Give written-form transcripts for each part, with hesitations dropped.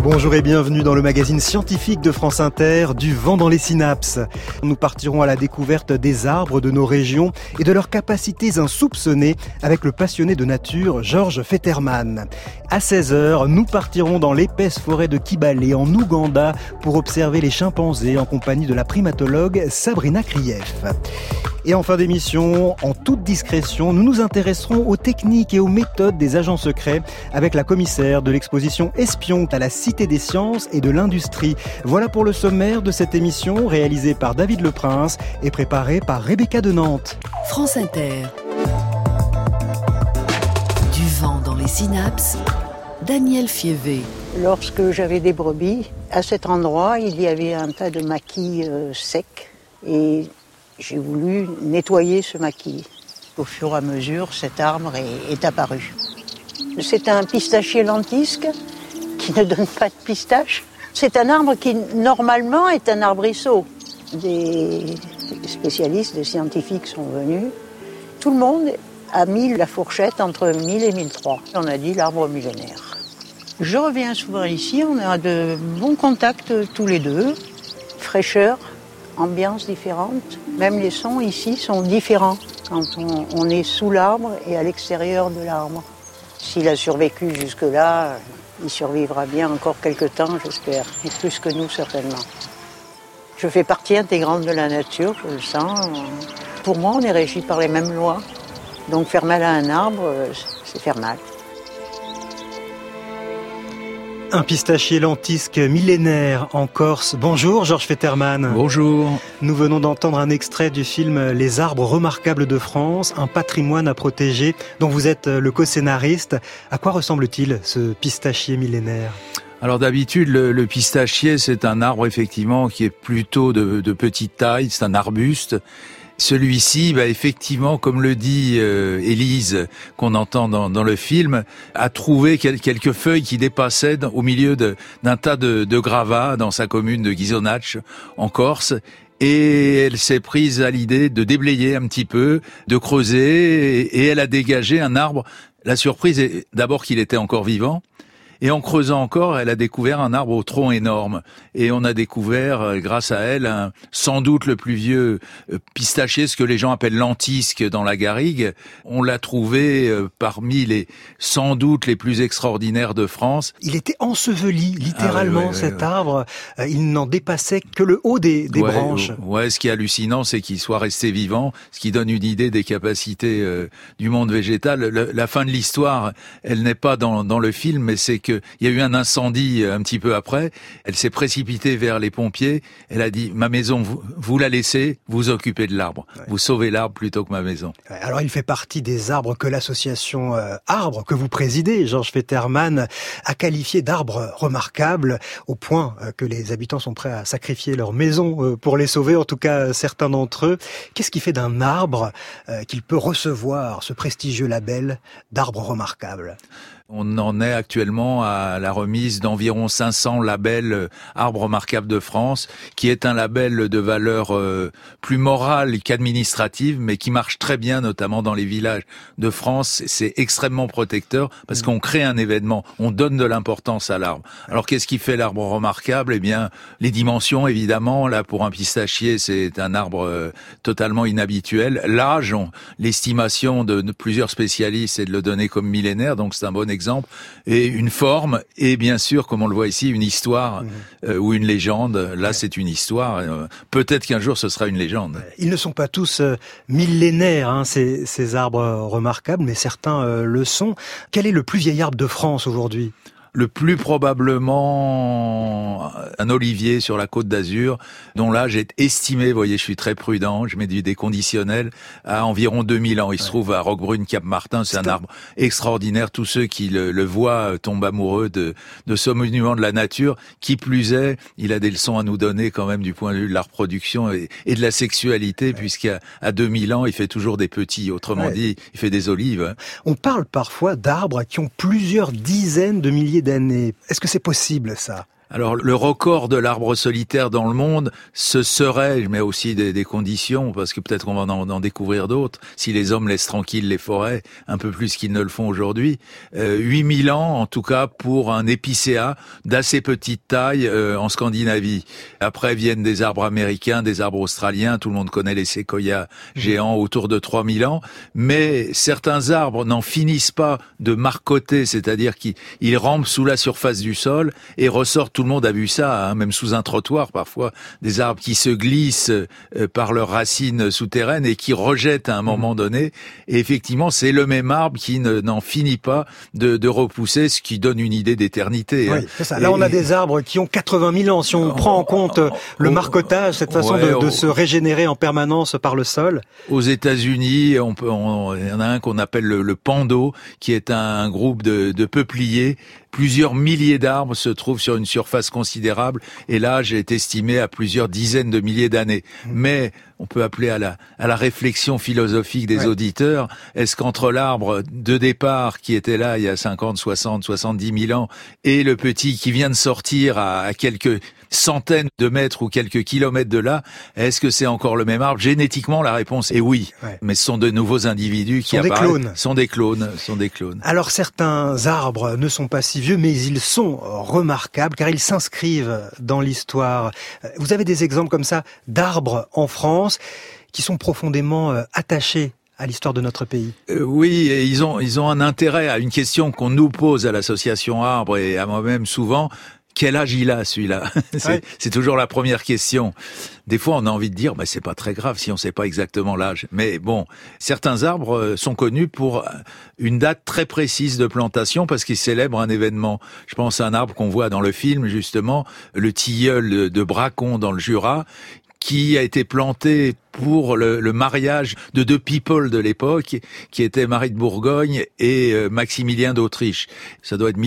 Bonjour et bienvenue dans le magazine scientifique de France Inter, du vent dans les synapses. Nous partirons à la découverte des arbres de nos régions et de leurs capacités insoupçonnées avec le passionné de nature Georges Fetterman. À 16h, nous partirons dans l'épaisse forêt de Kibale en Ouganda pour observer les chimpanzés en compagnie de la primatologue Sabrina Krief. Et en fin d'émission, en toute discrétion, nous nous intéresserons aux techniques et aux méthodes des agents secrets avec la commissaire de l'exposition Espion à la Cité des Sciences et de l'Industrie. Voilà pour le sommaire de cette émission réalisée par David Leprince et préparée par Rebecca de Nantes. France Inter. Du vent dans les synapses, Daniel Fievé. Lorsque j'avais des brebis, à cet endroit, il y avait un tas de maquis secs et j'ai voulu nettoyer ce maquis. Au fur et à mesure, cet arbre est apparu. C'est un pistachier lentisque qui ne donne pas de pistache. C'est un arbre qui, normalement, est un arbrisseau. Des spécialistes, des scientifiques sont venus. Tout le monde a mis la fourchette entre 1000 et 1003. On a dit l'arbre millénaire. Je reviens souvent ici, on a de bons contacts tous les deux. Fraîcheur, ambiance différente. Même les sons ici sont différents quand on est sous l'arbre et à l'extérieur de l'arbre. S'il a survécu jusque-là, il survivra bien encore quelques temps, j'espère. Et plus que nous, certainement. Je fais partie intégrante de la nature, je le sens. Pour moi, on est régi par les mêmes lois. Donc faire mal à un arbre, c'est faire mal. Un pistachier lentisque millénaire en Corse. Bonjour Georges Fetterman. Bonjour. Nous venons d'entendre un extrait du film Les arbres remarquables de France, un patrimoine à protéger, dont vous êtes le co-scénariste. À quoi ressemble-t-il ce pistachier millénaire ? Alors d'habitude, le pistachier, c'est un arbre effectivement qui est plutôt de petite taille, c'est un arbuste. Celui-ci, effectivement, comme le dit Élise, qu'on entend dans le film, a trouvé quelques feuilles qui dépassaient au milieu d'un tas de gravats dans sa commune de Ghisonaccia, en Corse. Et elle s'est prise à l'idée de déblayer un petit peu, de creuser, et elle a dégagé un arbre. La surprise est d'abord qu'il était encore vivant. Et en creusant encore, elle a découvert un arbre au tronc énorme. Et on a découvert, grâce à elle, sans doute le plus vieux pistachier, ce que les gens appellent lentisque dans la garrigue. On l'a trouvé parmi sans doute les plus extraordinaires de France. Il était enseveli, littéralement, cet arbre. Il n'en dépassait que le haut des branches. Ouais, ce qui est hallucinant, c'est qu'il soit resté vivant, ce qui donne une idée des capacités du monde végétal. La fin de l'histoire, elle n'est pas dans le film, mais c'est qu'il y a eu un incendie un petit peu après. Elle s'est précipitée vers les pompiers. Elle a dit, ma maison, vous la laissez, vous occupez de l'arbre. Ouais. Vous sauvez l'arbre plutôt que ma maison. Alors il fait partie des arbres que l'association Arbres, que vous présidez, Georges Fetterman, a qualifié d'arbres remarquables, au point que les habitants sont prêts à sacrifier leur maison pour les sauver, en tout cas certains d'entre eux. Qu'est-ce qui fait d'un arbre qu'il peut recevoir ce prestigieux label d'arbre remarquable ? On en est actuellement à la remise d'environ 500 labels Arbres remarquables de France, qui est un label de valeur plus morale qu'administrative, mais qui marche très bien, notamment dans les villages de France. C'est extrêmement protecteur parce qu'on crée un événement, on donne de l'importance à l'arbre. Alors qu'est-ce qui fait l'arbre remarquable ? Eh bien, les dimensions, évidemment. Là, pour un pistachier, c'est un arbre totalement inhabituel. L'âge, l'estimation de plusieurs spécialistes, c'est de le donner comme millénaire, donc c'est un bon exemple, et une forme, et bien sûr, comme on le voit ici, une histoire ou une légende. Là, c'est une histoire. Peut-être qu'un jour, ce sera une légende. Ils ne sont pas tous millénaires, ces arbres remarquables, mais certains le sont. Quel est le plus vieil arbre de France aujourd'hui ? Le plus probablement un olivier sur la Côte d'Azur, dont l'âge est estimé, vous voyez, je suis très prudent, je mets des conditionnels, à environ 2000 ans. Il se trouve à Roquebrune-Cap-Martin, c'est un arbre extraordinaire. Tous ceux qui le voient tombent amoureux de ce monument de la nature. Qui plus est, il a des leçons à nous donner quand même du point de vue de la reproduction et de la sexualité, puisqu'à 2000 ans, il fait toujours des petits. Autrement dit, il fait des olives. On parle parfois d'arbres qui ont plusieurs dizaines de milliers d'années. Est-ce que c'est possible, ça ? Alors, le record de l'arbre solitaire dans le monde, ce serait, je mets aussi des conditions, parce que peut-être qu'on va en découvrir d'autres, si les hommes laissent tranquilles les forêts, un peu plus qu'ils ne le font aujourd'hui. 8000 ans, en tout cas, pour un épicéa d'assez petite taille en Scandinavie. Après viennent des arbres américains, des arbres australiens, tout le monde connaît les séquoias géants autour de 3000 ans, mais certains arbres n'en finissent pas de marcoter, c'est-à-dire qu'ils rampent sous la surface du sol et ressortent. Tout le monde a vu ça, hein, même sous un trottoir parfois, des arbres qui se glissent par leurs racines souterraines et qui rejettent à un moment donné. Et effectivement, c'est le même arbre qui n'en finit pas de repousser, ce qui donne une idée d'éternité. Oui, c'est ça. Là, on a des arbres qui ont 80 000 ans. Si on prend en compte le marcotage, cette façon de se régénérer en permanence par le sol. Aux États-Unis, il y en a un qu'on appelle le Pando, qui est un groupe de peupliers. Plusieurs milliers d'arbres se trouvent sur une surface considérable et l'âge est estimé à plusieurs dizaines de milliers d'années. Mais on peut appeler à la réflexion philosophique des auditeurs. Est-ce qu'entre l'arbre de départ qui était là il y a 50, 60, 70 000 ans et le petit qui vient de sortir à quelques centaines de mètres ou quelques kilomètres de là, est-ce que c'est encore le même arbre? Génétiquement, la réponse est oui. Ouais. Mais ce sont de nouveaux individus qui apparaissent. Sont des clones. Alors certains arbres ne sont pas si vieux, mais ils sont remarquables car ils s'inscrivent dans l'histoire. Vous avez des exemples comme ça d'arbres en France qui sont profondément attachés à l'histoire de notre pays. Oui, et ils ont un intérêt à une question qu'on nous pose à l'association Arbre et à moi-même souvent. Quel âge il a, celui-là? C'est toujours la première question. Des fois, on a envie de dire, c'est pas très grave si on sait pas exactement l'âge. Mais bon, certains arbres sont connus pour une date très précise de plantation parce qu'ils célèbrent un événement. Je pense à un arbre qu'on voit dans le film, justement, le tilleul de Bracon dans le Jura, qui a été planté pour le mariage de deux people de l'époque, qui étaient Marie de Bourgogne et Maximilien d'Autriche. Ça doit être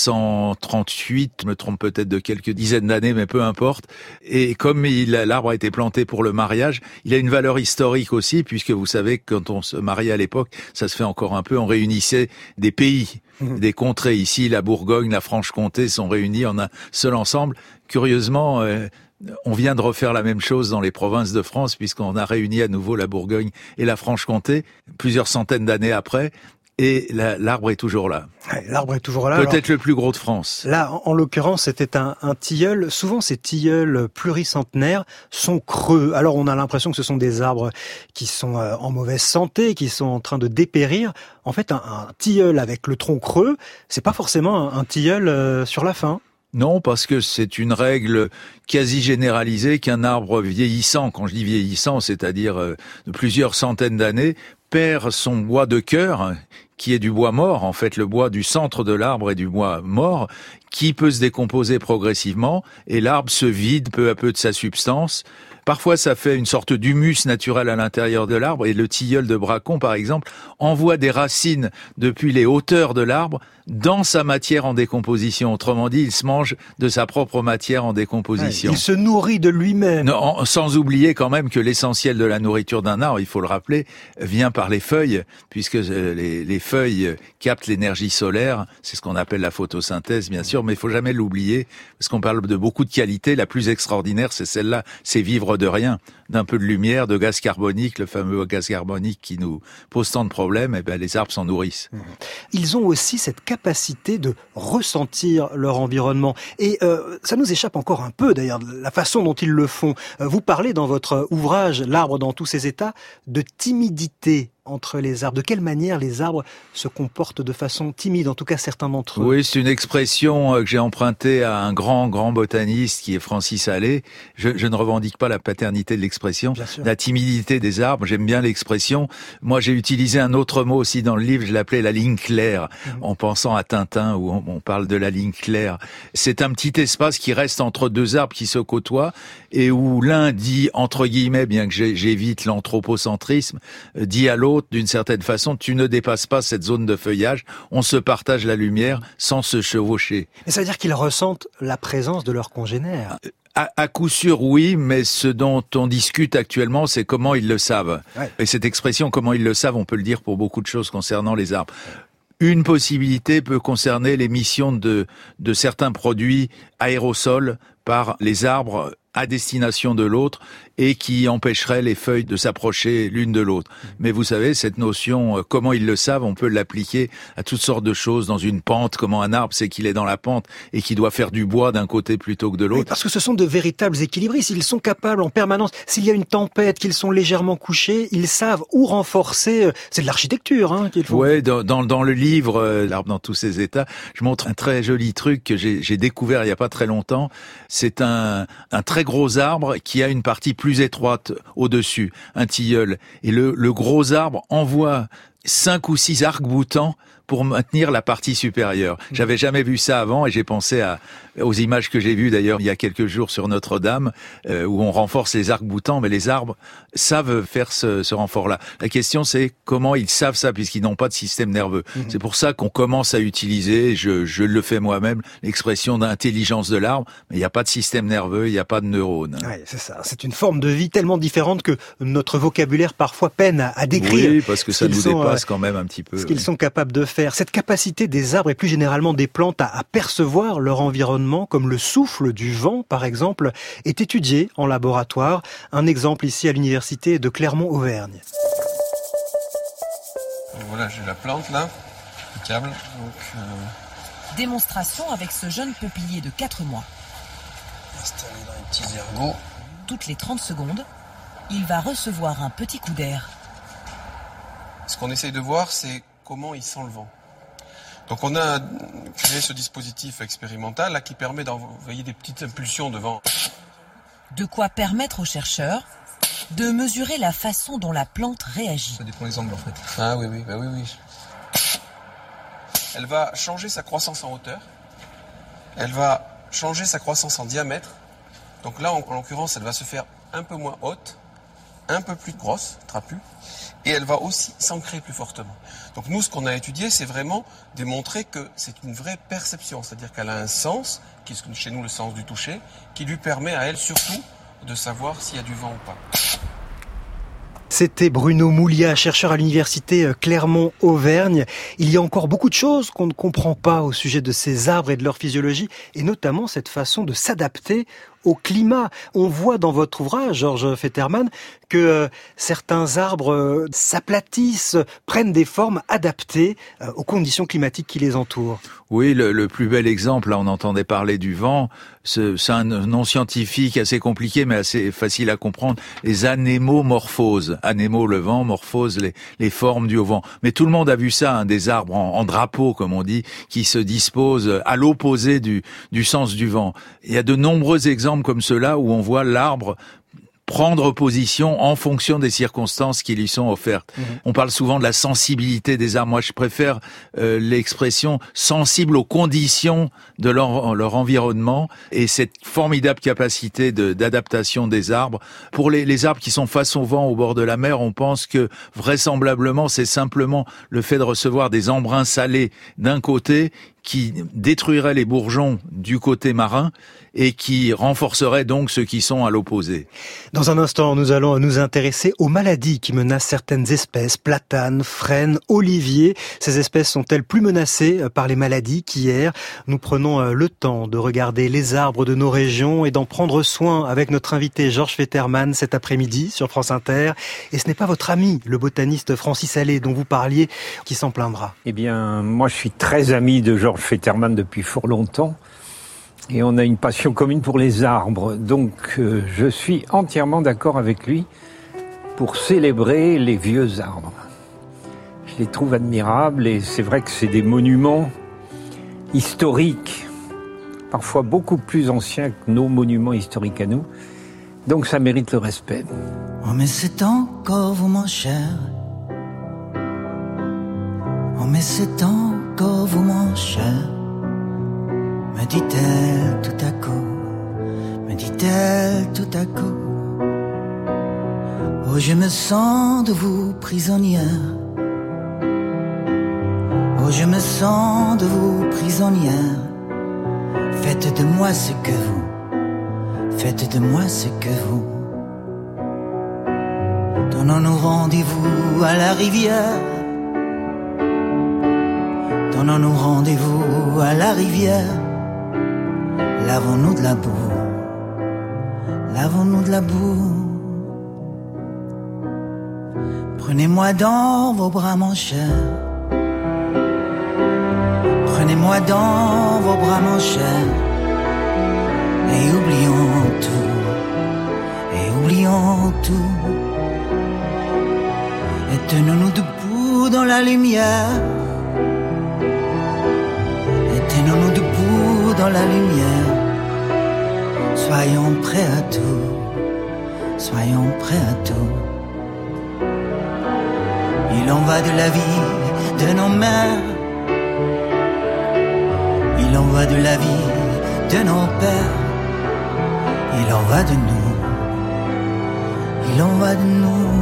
1438, je me trompe peut-être de quelques dizaines d'années, mais peu importe. Et comme l'arbre a été planté pour le mariage, il a une valeur historique aussi, puisque vous savez que quand on se mariait à l'époque, ça se fait encore un peu, on réunissait des pays, des contrées. Ici, la Bourgogne, la Franche-Comté sont réunis en un seul ensemble. Curieusement, on vient de refaire la même chose dans les provinces de France, puisqu'on a réuni à nouveau la Bourgogne et la Franche-Comté, plusieurs centaines d'années après, et l'arbre est toujours là. L'arbre est toujours là. Peut-être le plus gros de France. Là, en l'occurrence, c'était un tilleul. Souvent, ces tilleuls pluricentenaires sont creux. Alors, on a l'impression que ce sont des arbres qui sont en mauvaise santé, qui sont en train de dépérir. En fait, un tilleul avec le tronc creux, c'est pas forcément un tilleul sur la fin. Non, parce que c'est une règle quasi généralisée qu'un arbre vieillissant, quand je dis vieillissant, c'est-à-dire de plusieurs centaines d'années, perd son bois de cœur, qui est du bois mort. En fait, le bois du centre de l'arbre est du bois mort, qui peut se décomposer progressivement, et l'arbre se vide peu à peu de sa substance. Parfois, ça fait une sorte d'humus naturel à l'intérieur de l'arbre, et le tilleul de Bracon, par exemple, envoie des racines depuis les hauteurs de l'arbre dans sa matière en décomposition. Autrement dit, il se mange de sa propre matière en décomposition. Il se nourrit de lui-même. Non, sans oublier quand même que l'essentiel de la nourriture d'un arbre, il faut le rappeler, vient par les feuilles, puisque les feuilles captent l'énergie solaire. C'est ce qu'on appelle la photosynthèse, bien sûr, mais il faut jamais l'oublier, parce qu'on parle de beaucoup de qualités. La plus extraordinaire, c'est celle-là, c'est vivre de rien, d'un peu de lumière, de gaz carbonique, le fameux gaz carbonique qui nous pose tant de problèmes. Et les arbres s'en nourrissent. Ils ont aussi cette capacité de ressentir leur environnement. Et ça nous échappe encore un peu, d'ailleurs, la façon dont ils le font. Vous parlez dans votre ouvrage, L'arbre dans tous ses états, de timidité entre les arbres. De quelle manière les arbres se comportent de façon timide, en tout cas certains d'entre eux? Oui, c'est une expression que j'ai empruntée à un grand botaniste qui est Francis Allais. Je ne revendique pas la paternité de l'expression. La timidité des arbres, j'aime bien l'expression. Moi, j'ai utilisé un autre mot aussi dans le livre, je l'appelais la ligne claire, en pensant à Tintin, où on parle de la ligne claire. C'est un petit espace qui reste entre deux arbres qui se côtoient, et où l'un dit, entre guillemets, bien que j'évite l'anthropocentrisme, dit à l'autre, d'une certaine façon, tu ne dépasses pas cette zone de feuillage, on se partage la lumière sans se chevaucher. Mais ça veut dire qu'ils ressentent la présence de leurs congénères. À coup sûr, oui, mais ce dont on discute actuellement, c'est comment ils le savent. Ouais. Et cette expression, comment ils le savent, on peut le dire pour beaucoup de choses concernant les arbres. Une possibilité peut concerner l'émission de certains produits aérosols par les arbres à destination de l'autre et qui empêcherait les feuilles de s'approcher l'une de l'autre. Mais vous savez, cette notion, comment ils le savent, on peut l'appliquer à toutes sortes de choses dans une pente. Comment un arbre sait qu'il est dans la pente et qu'il doit faire du bois d'un côté plutôt que de l'autre. Oui, parce que ce sont de véritables équilibristes. Ils sont capables en permanence, s'il y a une tempête, qu'ils sont légèrement couchés, ils savent où renforcer. C'est de l'architecture qu'il faut. Ouais, dans le livre L'arbre dans tous ses états, je montre un très joli truc que j'ai découvert il y a pas très longtemps. C'est un très gros arbre qui a une partie plus étroite au-dessus, un tilleul. Et le gros arbre envoie 5 ou 6 arcs-boutants pour maintenir la partie supérieure. J'avais jamais vu ça avant et j'ai pensé aux images que j'ai vues d'ailleurs il y a quelques jours sur Notre-Dame où on renforce les arcs-boutants, mais les arbres savent faire ce renfort-là. La question c'est comment ils savent ça puisqu'ils n'ont pas de système nerveux. C'est pour ça qu'on commence à utiliser, je le fais moi-même, l'expression d'intelligence de l'arbre, mais il n'y a pas de système nerveux, il n'y a pas de neurones. Ouais, c'est ça. C'est une forme de vie tellement différente que notre vocabulaire parfois peine à décrire. Oui, parce que ça nous dépasse quand même un petit peu. Ce qu'ils sont capables de faire. Cette capacité des arbres et plus généralement des plantes à percevoir leur environnement, comme le souffle du vent par exemple, est étudiée en laboratoire. Un exemple ici à l'université de Clermont-Auvergne. Voilà, j'ai la plante là, le câble. Démonstration avec ce jeune peuplier de 4 mois. Installé dans les petits ergots. Toutes les 30 secondes, il va recevoir un petit coup d'air. Ce qu'on essaye de voir, c'est comment il sent le vent. Donc on a créé ce dispositif expérimental là, qui permet d'envoyer des petites impulsions de vent. De quoi permettre aux chercheurs de mesurer la façon dont la plante réagit. Ça dépend des angles en fait. Ah oui. Elle va changer sa croissance en hauteur. Elle va changer sa croissance en diamètre. Donc là, en l'occurrence, elle va se faire un peu moins haute, un peu plus grosse, trapue. Et elle va aussi s'ancrer plus fortement. Donc nous, ce qu'on a étudié, c'est vraiment démontrer que c'est une vraie perception. C'est-à-dire qu'elle a un sens, qui est chez nous le sens du toucher, qui lui permet à elle surtout de savoir s'il y a du vent ou pas. C'était Bruno Mouliat, chercheur à l'université Clermont-Auvergne. Il y a encore beaucoup de choses qu'on ne comprend pas au sujet de ces arbres et de leur physiologie, et notamment cette façon de s'adapter au climat. On voit dans votre ouvrage, Georges Fetterman, que certains arbres s'aplatissent, prennent des formes adaptées aux conditions climatiques qui les entourent. Oui, le plus bel exemple, là on entendait parler du vent, c'est un nom scientifique assez compliqué mais assez facile à comprendre, les anémomorphoses. Anémo, le vent, morphose, les formes dues au vent. Mais tout le monde a vu ça, des arbres en drapeau, comme on dit, qui se disposent à l'opposé du sens du vent. Il y a de nombreux exemples comme ceux-là où on voit l'arbre prendre position en fonction des circonstances qui lui sont offertes. On parle souvent de la sensibilité des arbres. Moi, je préfère l'expression sensible aux conditions de leur environnement et cette formidable capacité d'adaptation des arbres. Pour les arbres qui sont face au vent au bord de la mer, on pense que vraisemblablement, c'est simplement le fait de recevoir des embruns salés d'un côté qui détruirait les bourgeons du côté marin et qui renforcerait donc ceux qui sont à l'opposé. Dans un instant, nous allons nous intéresser aux maladies qui menacent certaines espèces, platanes, frênes, oliviers. Ces espèces sont-elles plus menacées par les maladies qu'hier? Nous prenons le temps de regarder les arbres de nos régions et d'en prendre soin avec notre invité Georges Fetterman cet après-midi sur France Inter. Et ce n'est pas votre ami, le botaniste Francis Allais, dont vous parliez, qui s'en plaindra. Eh bien, moi je suis très ami de Georges Fetterman depuis fort longtemps. Et on a une passion commune pour les arbres. Donc je suis entièrement d'accord avec lui pour célébrer les vieux arbres. Je les trouve admirables et c'est vrai que c'est des monuments historiques, parfois beaucoup plus anciens que nos monuments historiques à nous. Donc ça mérite le respect. Oh mais c'est encore vous mon cher. Oh mais c'est encore vous mon cher. Me dit-elle tout à coup, me dit-elle tout à coup. Oh je me sens de vous prisonnière. Oh je me sens de vous prisonnière. Faites de moi ce que vous, faites de moi ce que vous. Donnons-nous rendez-vous à la rivière. Donnons-nous rendez-vous à la rivière. Lavons-nous de la boue. Lavons-nous de la boue. Prenez-moi dans vos bras, mon cher. Prenez-moi dans vos bras, mon cher. Et oublions tout. Et oublions tout. Et tenons-nous debout dans la lumière. Et tenons-nous debout dans la lumière. Soyons prêts à tout. Soyons prêts à tout. Il en va de la vie de nos mères. Il en va de la vie de nos pères. Il en va de nous. Il en va de nous.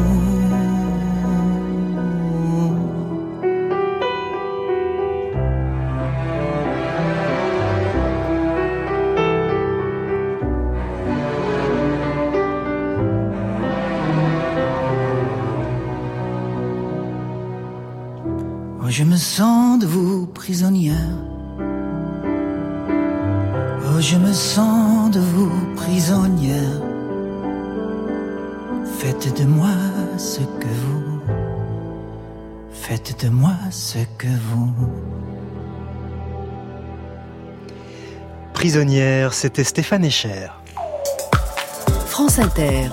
Oh, je me sens de vous prisonnière. Oh, je me sens de vous prisonnière. Faites de moi ce que vous. Faites de moi ce que vous. Prisonnière, c'était Stéphane Escher. France Inter.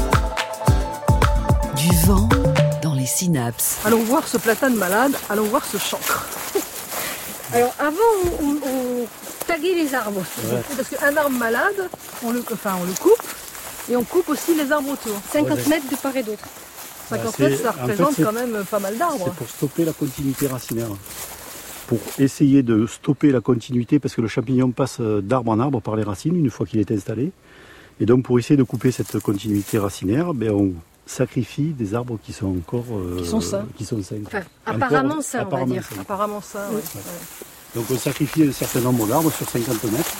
Du vent dans les synapses. Allons voir ce platane malade, allons voir ce chancre. Alors avant, on taguait les arbres. Ouais. Parce qu'un arbre malade, on le coupe et on coupe aussi les arbres autour. 50 mètres de part et d'autre. 50 mètres, ça représente quand même pas mal d'arbres. C'est pour stopper la continuité racinaire. Pour essayer de stopper la continuité, parce que le champignon passe d'arbre en arbre par les racines une fois qu'il est installé. Et donc pour essayer de couper cette continuité racinaire, on sacrifie des arbres qui sont encore qui sont sains. Enfin, apparemment sains, on va dire. Apparemment sains, oui. Ouais. Donc on sacrifie un certain nombre d'arbres sur 50 mètres.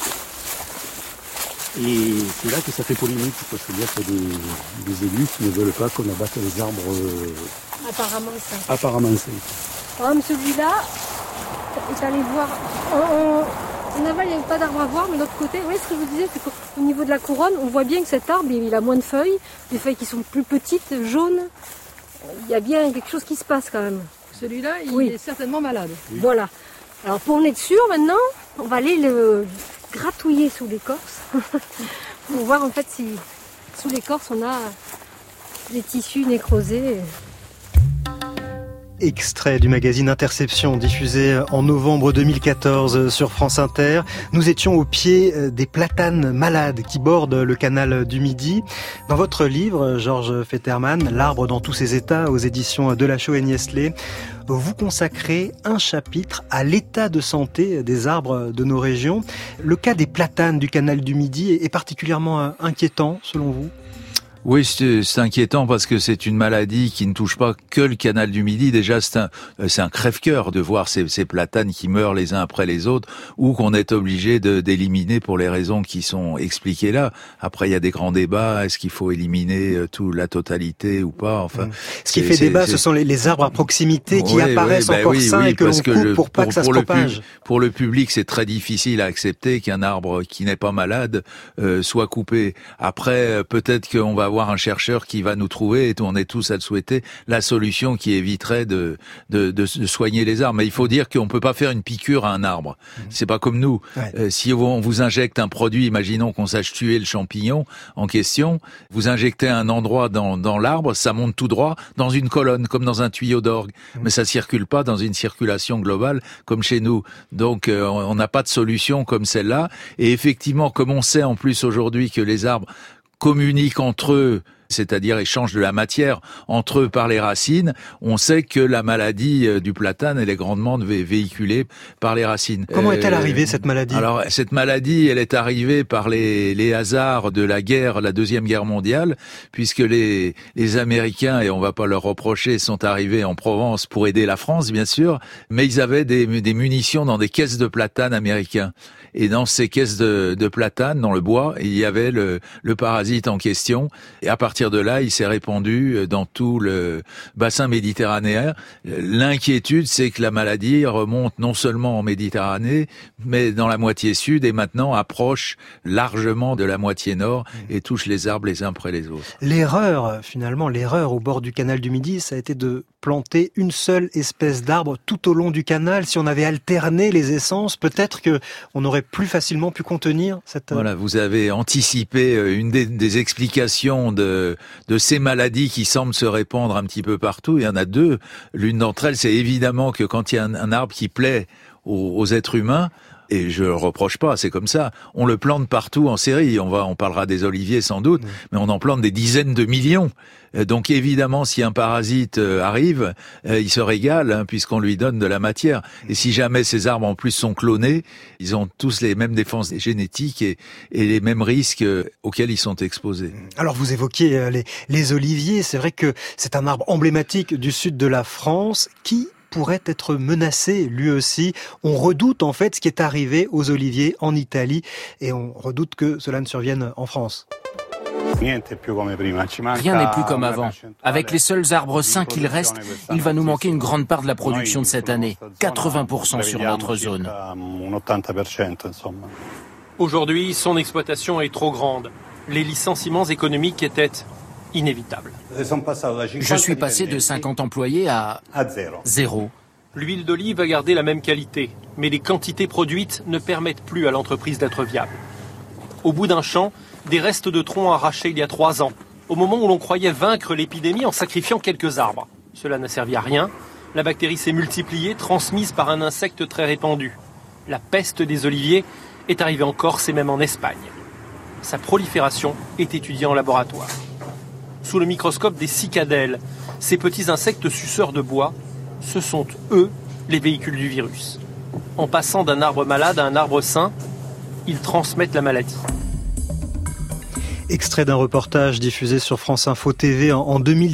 Et c'est là que ça fait polémique, parce qu'il y a des élus qui ne veulent pas qu'on abatte les arbres apparemment sains. Apparemment sains. Par exemple, celui-là est allé voir. En aval, il n'y avait pas d'arbre à voir, mais de l'autre côté, vous voyez ce que je vous disais, c'est qu'au niveau de la couronne, on voit bien que cet arbre, il a moins de feuilles, des feuilles qui sont plus petites, jaunes. Il y a bien quelque chose qui se passe quand même. Celui-là, il est certainement malade. Oui. Voilà. Alors pour en être sûr maintenant, on va aller le gratouiller sous l'écorce pour voir en fait si sous l'écorce on a des tissus nécrosés. Extrait du magazine Interception diffusé en novembre 2014 sur France Inter. Nous étions au pied des platanes malades qui bordent le canal du Midi. Dans votre livre, Georges Fetterman, L'arbre dans tous ses états, aux éditions Delachaux et Niestlé, vous consacrez un chapitre à l'état de santé des arbres de nos régions. Le cas des platanes du canal du Midi est particulièrement inquiétant, selon vous ? Oui, c'est inquiétant parce que c'est une maladie qui ne touche pas que le canal du Midi. Déjà, c'est un crève-cœur de voir ces platanes qui meurent les uns après les autres ou qu'on est obligé d'éliminer pour les raisons qui sont expliquées là. Après, il y a des grands débats. Est-ce qu'il faut éliminer la totalité ou pas? Enfin, ce qui fait débat, ce sont les arbres à proximité qui apparaissent encore sains et que l'on coupe pour pas que ça se propage. Pour le public, c'est très difficile à accepter qu'un arbre qui n'est pas malade soit coupé. Après, peut-être qu'on va avoir un chercheur qui va nous trouver, et on est tous à le souhaiter, la solution qui éviterait de soigner les arbres. Mais il faut dire qu'on peut pas faire une piqûre à un arbre. C'est pas comme nous. Ouais. Si on vous injecte un produit, imaginons qu'on sache tuer le champignon en question, vous injectez un endroit dans l'arbre, ça monte tout droit dans une colonne, comme dans un tuyau d'orgue. Mais ça circule pas dans une circulation globale comme chez nous. Donc on n'a pas de solution comme celle-là. Et effectivement, comme on sait en plus aujourd'hui que les arbres communiquent entre eux, c'est-à-dire échangent de la matière entre eux par les racines, on sait que la maladie du platane, elle est grandement véhiculée par les racines. Comment est-elle arrivée, cette maladie? Alors, cette maladie, elle est arrivée par les hasards de la Deuxième Guerre mondiale, puisque les Américains, et on va pas leur reprocher, sont arrivés en Provence pour aider la France, bien sûr, mais ils avaient des munitions dans des caisses de platane américains. et dans ces caisses de platane, dans le bois, il y avait le parasite en question, et à partir de là, il s'est répandu dans tout le bassin méditerranéen. L'inquiétude, c'est que la maladie remonte non seulement en Méditerranée, mais dans la moitié sud, et maintenant approche largement de la moitié nord, et touche les arbres les uns après les autres. L'erreur au bord du canal du Midi, ça a été de planter une seule espèce d'arbre tout au long du canal. Si on avait alterné les essences, peut-être que on aurait plus facilement pu contenir cette... Voilà, vous avez anticipé une des explications de ces maladies qui semblent se répandre un petit peu partout. Il y en a deux. L'une d'entre elles, c'est évidemment que quand il y a un arbre qui plaît aux êtres humains, et je le reproche pas, c'est comme ça. On le plante partout en série. On parlera des oliviers sans doute, mais on en plante des dizaines de millions. Donc évidemment, si un parasite arrive, il se régale puisqu'on lui donne de la matière. Et si jamais ces arbres en plus sont clonés, ils ont tous les mêmes défenses génétiques et les mêmes risques auxquels ils sont exposés. Alors vous évoquiez les oliviers. C'est vrai que c'est un arbre emblématique du sud de la France qui pourrait être menacé lui aussi. On redoute en fait ce qui est arrivé aux oliviers en Italie et on redoute que cela ne survienne en France. Rien n'est plus comme avant. Avec les seuls arbres sains qu'il reste, il va nous manquer une grande part de la production de cette année, 80% sur notre zone. Aujourd'hui, son exploitation est trop grande. Les licenciements économiques étaient inévitables. Je suis passé de 50 employés à 0. L'huile d'olive a gardé la même qualité, mais les quantités produites ne permettent plus à l'entreprise d'être viable. Au bout d'un champ, des restes de troncs arrachés il y a 3 ans, au moment où l'on croyait vaincre l'épidémie en sacrifiant quelques arbres. Cela n'a servi à rien. La bactérie s'est multipliée, transmise par un insecte très répandu. La peste des oliviers est arrivée en Corse et même en Espagne. Sa prolifération est étudiée en laboratoire. Sous le microscope des cicadelles, ces petits insectes suceurs de bois, ce sont eux les véhicules du virus. En passant d'un arbre malade à un arbre sain, ils transmettent la maladie. Extrait d'un reportage diffusé sur France Info TV en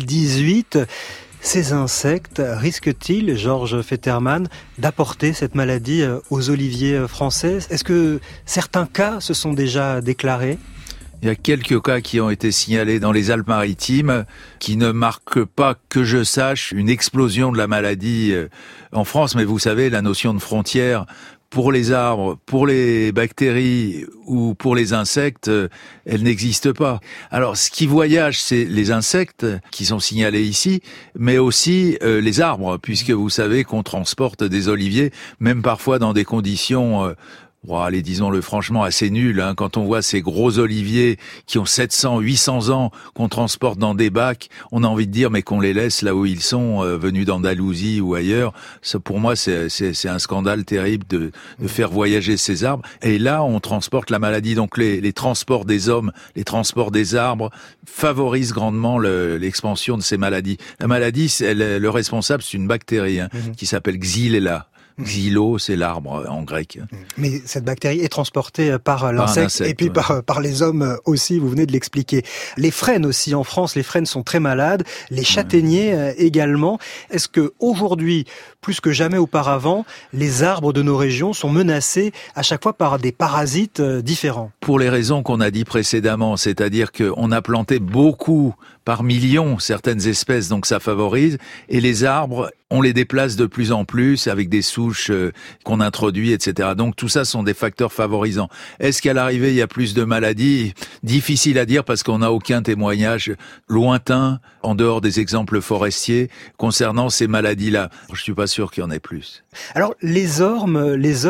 2018. Ces insectes risquent-ils, Georges Fetterman, d'apporter cette maladie aux oliviers français ? Est-ce que certains cas se sont déjà déclarés ? Il y a quelques cas qui ont été signalés dans les Alpes-Maritimes qui ne marquent pas, que je sache, une explosion de la maladie en France. Mais vous savez, la notion de frontière pour les arbres, pour les bactéries ou pour les insectes, elle n'existe pas. Alors, ce qui voyage, c'est les insectes qui sont signalés ici, mais aussi les arbres, puisque vous savez qu'on transporte des oliviers, même parfois dans des conditions... allez, disons-le franchement, assez nul, quand on voit ces gros oliviers qui ont 700, 800 ans, qu'on transporte dans des bacs, on a envie de dire, mais qu'on les laisse là où ils sont, venus d'Andalousie ou ailleurs. Ça, pour moi, c'est un scandale terrible de faire voyager ces arbres. Et là, on transporte la maladie. Donc, les transports des hommes, les transports des arbres favorisent grandement l'expansion de ces maladies. La maladie, le responsable, c'est une bactérie, qui s'appelle Xylella. Xylo, c'est l'arbre en grec. Mais cette bactérie est transportée par l'insecte et puis par les hommes aussi, vous venez de l'expliquer. Les frênes aussi en France, les frênes sont très malades, les châtaigniers également. Est-ce que aujourd'hui, plus que jamais auparavant, les arbres de nos régions sont menacés à chaque fois par des parasites différents ? Pour les raisons qu'on a dit précédemment, c'est-à-dire qu'on a planté beaucoup par millions certaines espèces, donc ça favorise, et les arbres, on les déplace de plus en plus avec des souches qu'on introduit, etc. Donc tout ça sont des facteurs favorisants. Est-ce qu'à l'arrivée, il y a plus de maladies ? Difficile à dire parce qu'on n'a aucun témoignage lointain, en dehors des exemples forestiers, concernant ces maladies-là. Je suis pas sûr qu'il y en ait plus. Alors les ormes,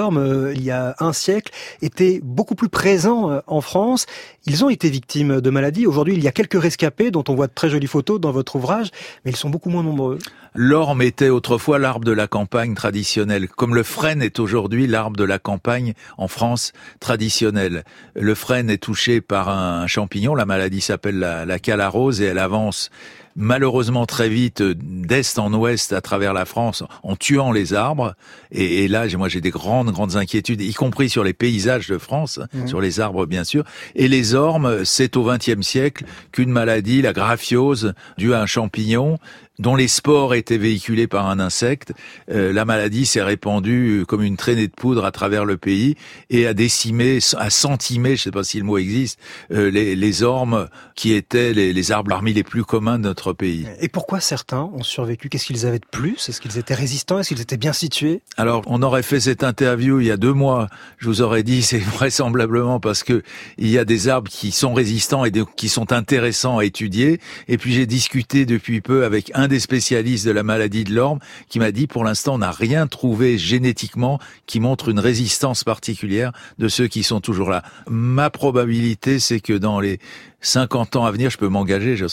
il y a un siècle, étaient beaucoup plus présents en France. Ils ont été victimes de maladies. Aujourd'hui, il y a quelques rescapés dont on voit de très jolies photos dans votre ouvrage, mais ils sont beaucoup moins nombreux. L'orme était autrefois l'arbre de la campagne traditionnel, comme le frêne est aujourd'hui l'arbre de la campagne en France traditionnelle. Le frêne est touché par un champignon, la maladie s'appelle la calarose et elle avance malheureusement très vite d'est en ouest à travers la France en tuant les arbres. Et là, moi j'ai des grandes inquiétudes, y compris sur les paysages de France, sur les arbres bien sûr. Et les ormes, c'est au XXe siècle qu'une maladie, la graphiose, due à un champignon, dont les spores étaient véhiculés par un insecte, la maladie s'est répandue comme une traînée de poudre à travers le pays et a décimé, a centimé, je ne sais pas si le mot existe, les ormes qui étaient les arbres parmi les plus communs de notre pays. Et pourquoi certains ont survécu? Qu'est-ce qu'ils avaient de plus? Est-ce qu'ils étaient résistants? Est-ce qu'ils étaient bien situés? Alors, on aurait fait cette interview il y a 2 mois. Je vous aurais dit, c'est vraisemblablement parce que il y a des arbres qui sont résistants et qui sont intéressants à étudier. Et puis, j'ai discuté depuis peu avec un des spécialistes de la maladie de l'orme qui m'a dit, pour l'instant, on n'a rien trouvé génétiquement qui montre une résistance particulière de ceux qui sont toujours là. Ma probabilité, c'est que dans les 50 ans à venir, je peux m'engager, je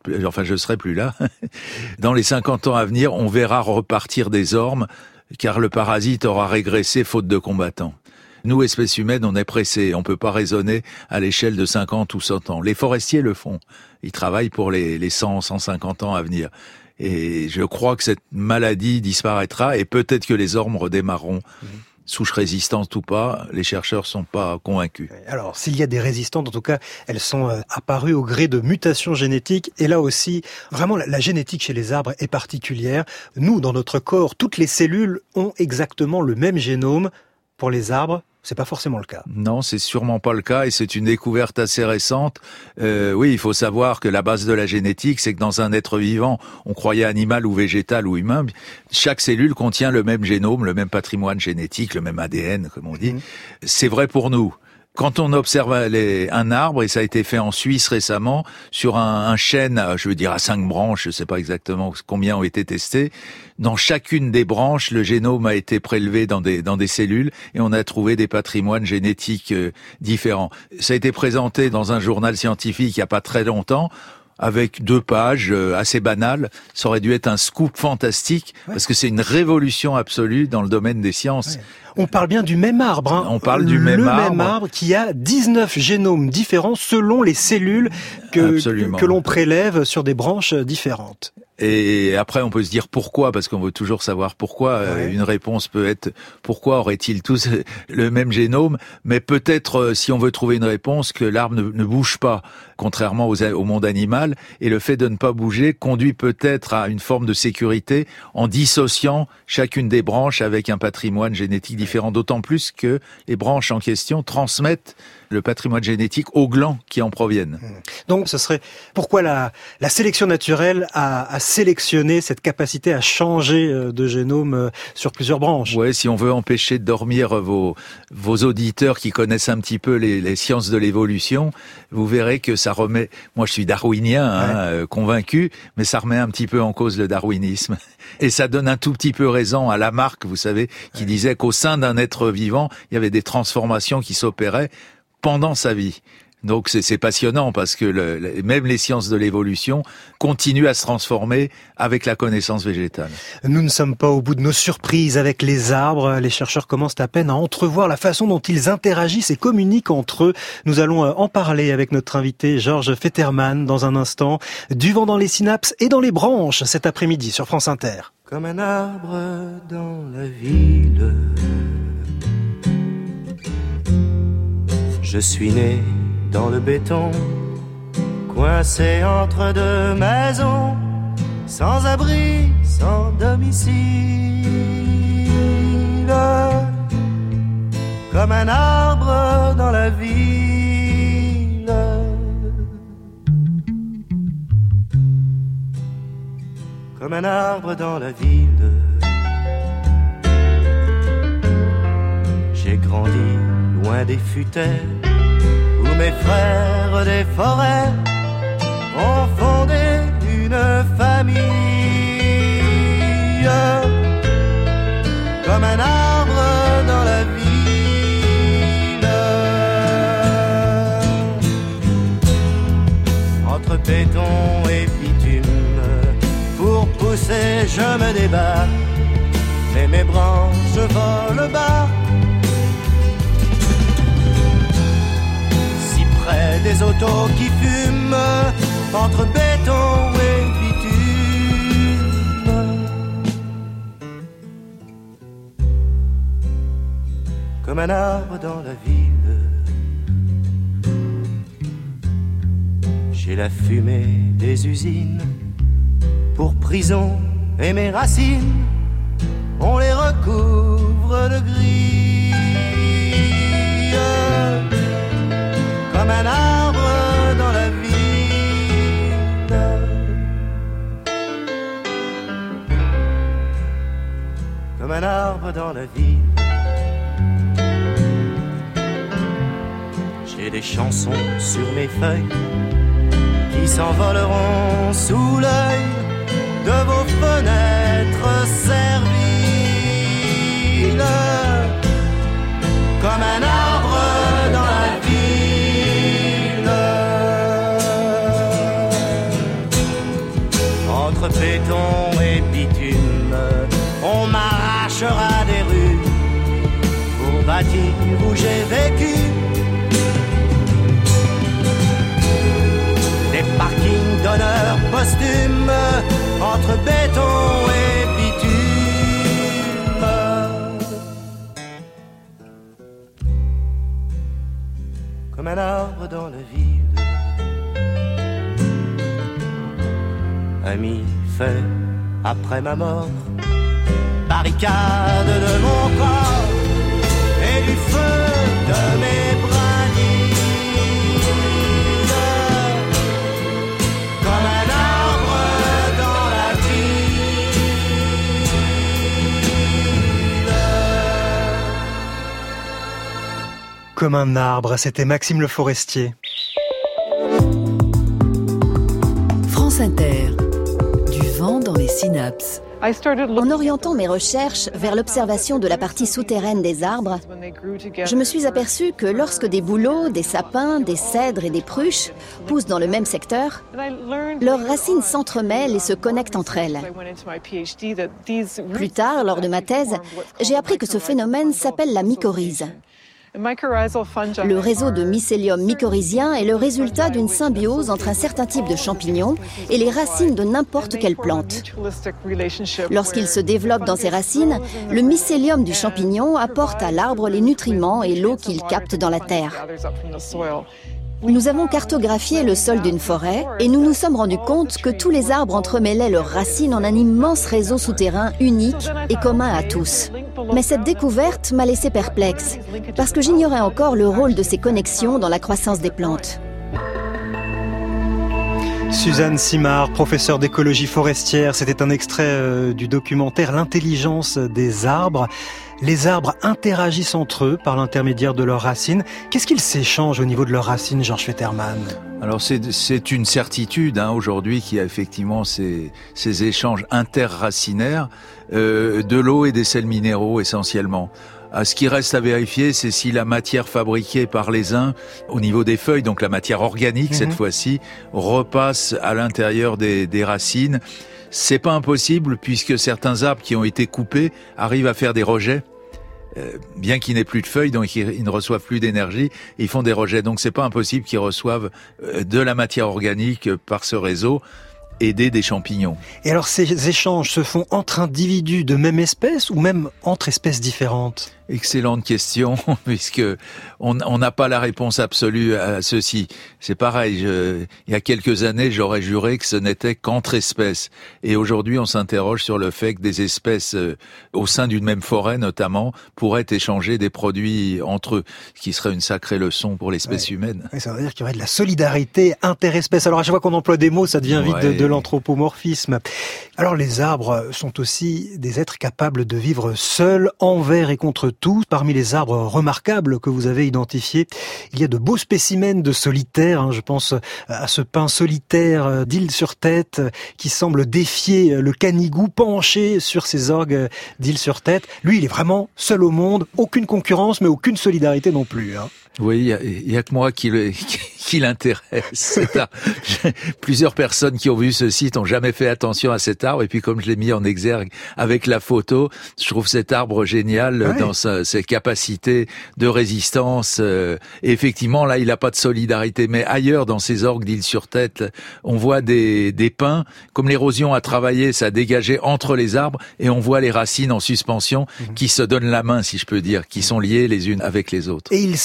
serai plus là. Dans les 50 ans à venir, on verra repartir des ormes, car le parasite aura régressé faute de combattants. Nous, espèces humaines, on est pressés. On peut pas raisonner à l'échelle de 50 ou 100 ans. Les forestiers le font. Ils travaillent pour les 100, 150 ans à venir. Et je crois que cette maladie disparaîtra et peut-être que les ormes redémarreront. Souche résistante ou pas, les chercheurs sont pas convaincus. Alors, s'il y a des résistantes, en tout cas, elles sont apparues au gré de mutations génétiques. Et là aussi, vraiment, la génétique chez les arbres est particulière. Nous, dans notre corps, toutes les cellules ont exactement le même génome. Pour les arbres, c'est pas forcément le cas. Non, c'est sûrement pas le cas et c'est une découverte assez récente. Oui, il faut savoir que la base de la génétique, c'est que dans un être vivant, on croyait animal ou végétal ou humain, chaque cellule contient le même génome, le même patrimoine génétique, le même ADN, comme on dit. C'est vrai pour nous. Quand on observe un arbre, et ça a été fait en Suisse récemment, sur un chêne, je veux dire à 5 branches, je ne sais pas exactement combien ont été testés, dans chacune des branches, le génome a été prélevé dans des cellules et on a trouvé des patrimoines génétiques différents. Ça a été présenté dans un journal scientifique il n'y a pas très longtemps, avec 2 pages assez banales. Ça aurait dû être un scoop fantastique, parce que c'est une révolution absolue dans le domaine des sciences. Ouais. On parle bien du même arbre. Hein. On parle du même arbre. Le même arbre qui a 19 génomes différents selon les cellules que l'on prélève sur des branches différentes. Et après, on peut se dire pourquoi, parce qu'on veut toujours savoir pourquoi. Ouais. Une réponse peut être pourquoi auraient-ils tous le même génome, mais peut-être, si on veut trouver une réponse, que l'arbre ne bouge pas, contrairement au monde animal, et le fait de ne pas bouger conduit peut-être à une forme de sécurité en dissociant chacune des branches avec un patrimoine génétique différent, d'autant plus que les branches en question transmettent le patrimoine génétique aux glands qui en proviennent. Donc ce serait pourquoi la sélection naturelle a sélectionné cette capacité à changer de génome sur plusieurs branches. Ouais, si on veut empêcher de dormir vos auditeurs qui connaissent un petit peu les sciences de l'évolution, vous verrez que ça remet, moi je suis darwinien, convaincu, mais ça remet un petit peu en cause le darwinisme. Et ça donne un tout petit peu raison à Lamarck, vous savez, qui disait qu'au sein d'un être vivant, il y avait des transformations qui s'opéraient pendant sa vie. Donc c'est passionnant parce que même les sciences de l'évolution continuent à se transformer avec la connaissance végétale. Nous ne sommes pas au bout de nos surprises avec les arbres. Les chercheurs commencent à peine à entrevoir la façon dont ils interagissent et communiquent entre eux. Nous allons en parler avec notre invité Georges Fetterman dans un instant. Du vent dans les synapses et dans les branches cet après-midi sur France Inter. Comme un arbre dans la ville, je suis né dans le béton, coincé entre 2 maisons, sans abri, sans domicile. Comme un arbre dans la ville, comme un arbre dans la ville. J'ai grandi loin des futaies, où mes frères des forêts ont fondé une famille. Comme un arbre dans la ville, entre béton et bitume, pour pousser je me débat, mais mes branches volent bas. Près des autos qui fument, entre béton et bitume. Comme un arbre dans la ville, j'ai la fumée des usines pour prison et mes racines, on les recouvre de gris. Comme un arbre dans la ville, comme un arbre dans la ville. J'ai des chansons sur mes feuilles qui s'envoleront sous l'œil de vos fenêtres serviles. Comme un arbre dans la ville. Entre béton et bitume, on m'arrachera des rues pour bâtir où j'ai vécu. Des parkings d'honneur posthumes entre béton et bitume. Comme un arbre dans la ville. Ami fait après ma mort, barricade de mon corps et du feu de mes brindilles. Comme un arbre dans la ville. Comme un arbre, c'était Maxime Le Forestier. France Inter. Du vent dans les synapses. En orientant mes recherches vers l'observation de la partie souterraine des arbres, je me suis aperçue que lorsque des bouleaux, des sapins, des cèdres et des pruches poussent dans le même secteur, leurs racines s'entremêlent et se connectent entre elles. Plus tard, lors de ma thèse, j'ai appris que ce phénomène s'appelle la mycorhize. Le réseau de mycélium mycorhizien est le résultat d'une symbiose entre un certain type de champignon et les racines de n'importe quelle plante. Lorsqu'il se développe dans ses racines, le mycélium du champignon apporte à l'arbre les nutriments et l'eau qu'il capte dans la terre. Nous avons cartographié le sol d'une forêt et nous nous sommes rendus compte que tous les arbres entremêlaient leurs racines en un immense réseau souterrain unique et commun à tous. Mais cette découverte m'a laissé perplexe, parce que j'ignorais encore le rôle de ces connexions dans la croissance des plantes. Suzanne Simard, professeure d'écologie forestière, c'était un extrait du documentaire L'intelligence des arbres. Les arbres interagissent entre eux par l'intermédiaire de leurs racines. Qu'est-ce qu'ils s'échangent au niveau de leurs racines, Georges Fetterman ? Alors c'est une certitude aujourd'hui qu'il y a effectivement ces échanges interracinaires de l'eau et des sels minéraux essentiellement. Ce qui reste à vérifier, c'est si la matière fabriquée par les uns au niveau des feuilles, donc la matière organique cette fois-ci, repasse à l'intérieur des racines. C'est pas impossible puisque certains arbres qui ont été coupés arrivent à faire des rejets, bien qu'ils n'aient plus de feuilles, donc ils ne reçoivent plus d'énergie, ils font des rejets. Donc c'est pas impossible qu'ils reçoivent de la matière organique par ce réseau, aidé des champignons. Et alors ces échanges se font entre individus de même espèce ou même entre espèces différentes ? Excellente question, puisque on n'a pas la réponse absolue à ceci. C'est pareil, il y a quelques années, j'aurais juré que ce n'était qu'entre espèces. Et aujourd'hui, on s'interroge sur le fait que des espèces, au sein d'une même forêt notamment, pourraient échanger des produits entre eux, ce qui serait une sacrée leçon pour l'espèce humaine. Ça veut dire qu'il y aurait de la solidarité interespèce. Alors à chaque fois qu'on emploie des mots, ça devient vite de l'anthropomorphisme. Alors les arbres sont aussi des êtres capables de vivre seuls, envers et contre tout. Parmi les arbres remarquables que vous avez identifiés, il y a de beaux spécimens de solitaires. Je pense à ce pin solitaire d'Île-sur-Tête qui semble défier le canigou penché sur ses orgues d'Île-sur-Tête. Lui, il est vraiment seul au monde, aucune concurrence, mais aucune solidarité non plus. Oui, il y a que moi qui l'intéresse. Plusieurs personnes qui ont vu ce site ont jamais fait attention à cet arbre, et puis comme je l'ai mis en exergue avec la photo, je trouve cet arbre génial dans ses capacités de résistance. Et effectivement, là, il n'a pas de solidarité, mais ailleurs, dans ces orgues d'Île-sur-Tête, on voit des pins, comme l'érosion a travaillé, ça a dégagé entre les arbres, et on voit les racines en suspension qui se donnent la main, si je peux dire, qui sont liées les unes avec les autres. Et ils sont capables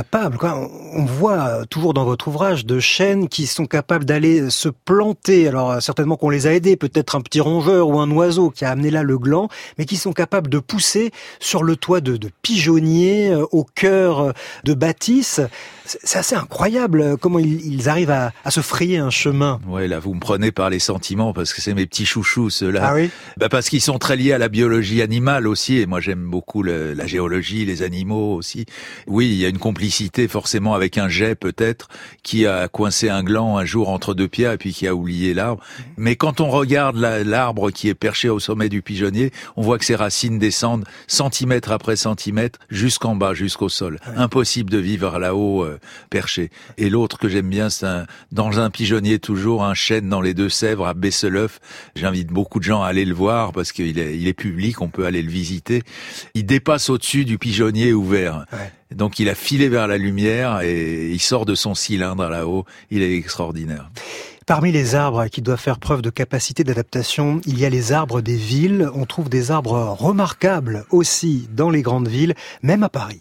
capables, on voit toujours dans votre ouvrage de chênes qui sont capables d'aller se planter. Alors certainement qu'on les a aidés, peut-être un petit rongeur ou un oiseau qui a amené là le gland, mais qui sont capables de pousser sur le toit de pigeonniers, au cœur de bâtisses. C'est assez incroyable comment ils arrivent à se frayer un chemin. Ouais, là vous me prenez par les sentiments parce que c'est mes petits chouchous ceux-là. Ah oui. Parce qu'ils sont très liés à la biologie animale aussi, et moi j'aime beaucoup la géologie, les animaux aussi. Oui, il y a une complicité forcément avec un geais peut-être qui a coincé un gland un jour entre deux pierres et puis qui a oublié l'arbre. Mais quand on regarde l'arbre qui est perché au sommet du pigeonnier, on voit que ses racines descendent centimètre après centimètre jusqu'en bas, jusqu'au sol. Ouais. Impossible de vivre là-haut perché. Et l'autre que j'aime bien, c'est dans un pigeonnier toujours, un chêne dans les Deux-Sèvres à Besseloeuf. J'invite beaucoup de gens à aller le voir parce qu'il est public, on peut aller le visiter. Il dépasse au-dessus du pigeonnier ouvert. Ouais. Donc il a filé vers la lumière et il sort de son cylindre là-haut. Il est extraordinaire. Parmi les arbres qui doivent faire preuve de capacité d'adaptation, il y a les arbres des villes. On trouve des arbres remarquables aussi dans les grandes villes, même à Paris.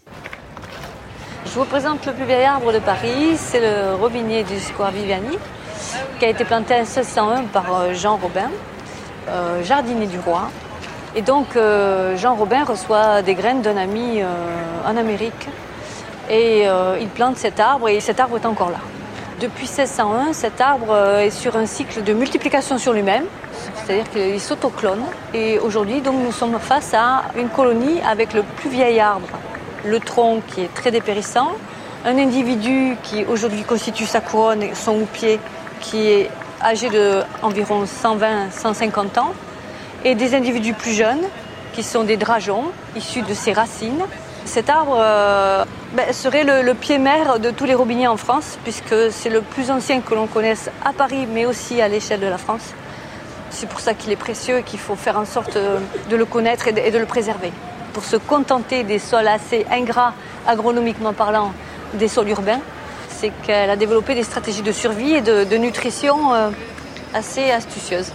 Je vous présente le plus vieil arbre de Paris, c'est le robinier du square Viviani, qui a été planté en 1601 par Jean Robin, jardinier du roi. Et donc Jean Robin reçoit des graines d'un ami en Amérique et il plante cet arbre et cet arbre est encore là. Depuis 1601, cet arbre est sur un cycle de multiplication sur lui-même, c'est-à-dire qu'il s'autoclone. Et aujourd'hui, donc, nous sommes face à une colonie avec le plus vieil arbre, le tronc qui est très dépérissant, un individu qui aujourd'hui constitue sa couronne, son houppier, qui est âgé d'environ 120-150 ans, et des individus plus jeunes, qui sont des drageons, issus de ses racines. Cet arbre serait le pied-mère de tous les robiniers en France, puisque c'est le plus ancien que l'on connaisse à Paris, mais aussi à l'échelle de la France. C'est pour ça qu'il est précieux et qu'il faut faire en sorte de le connaître et de le préserver. Pour se contenter des sols assez ingrats, agronomiquement parlant, des sols urbains, c'est qu'elle a développé des stratégies de survie et de nutrition assez astucieuses.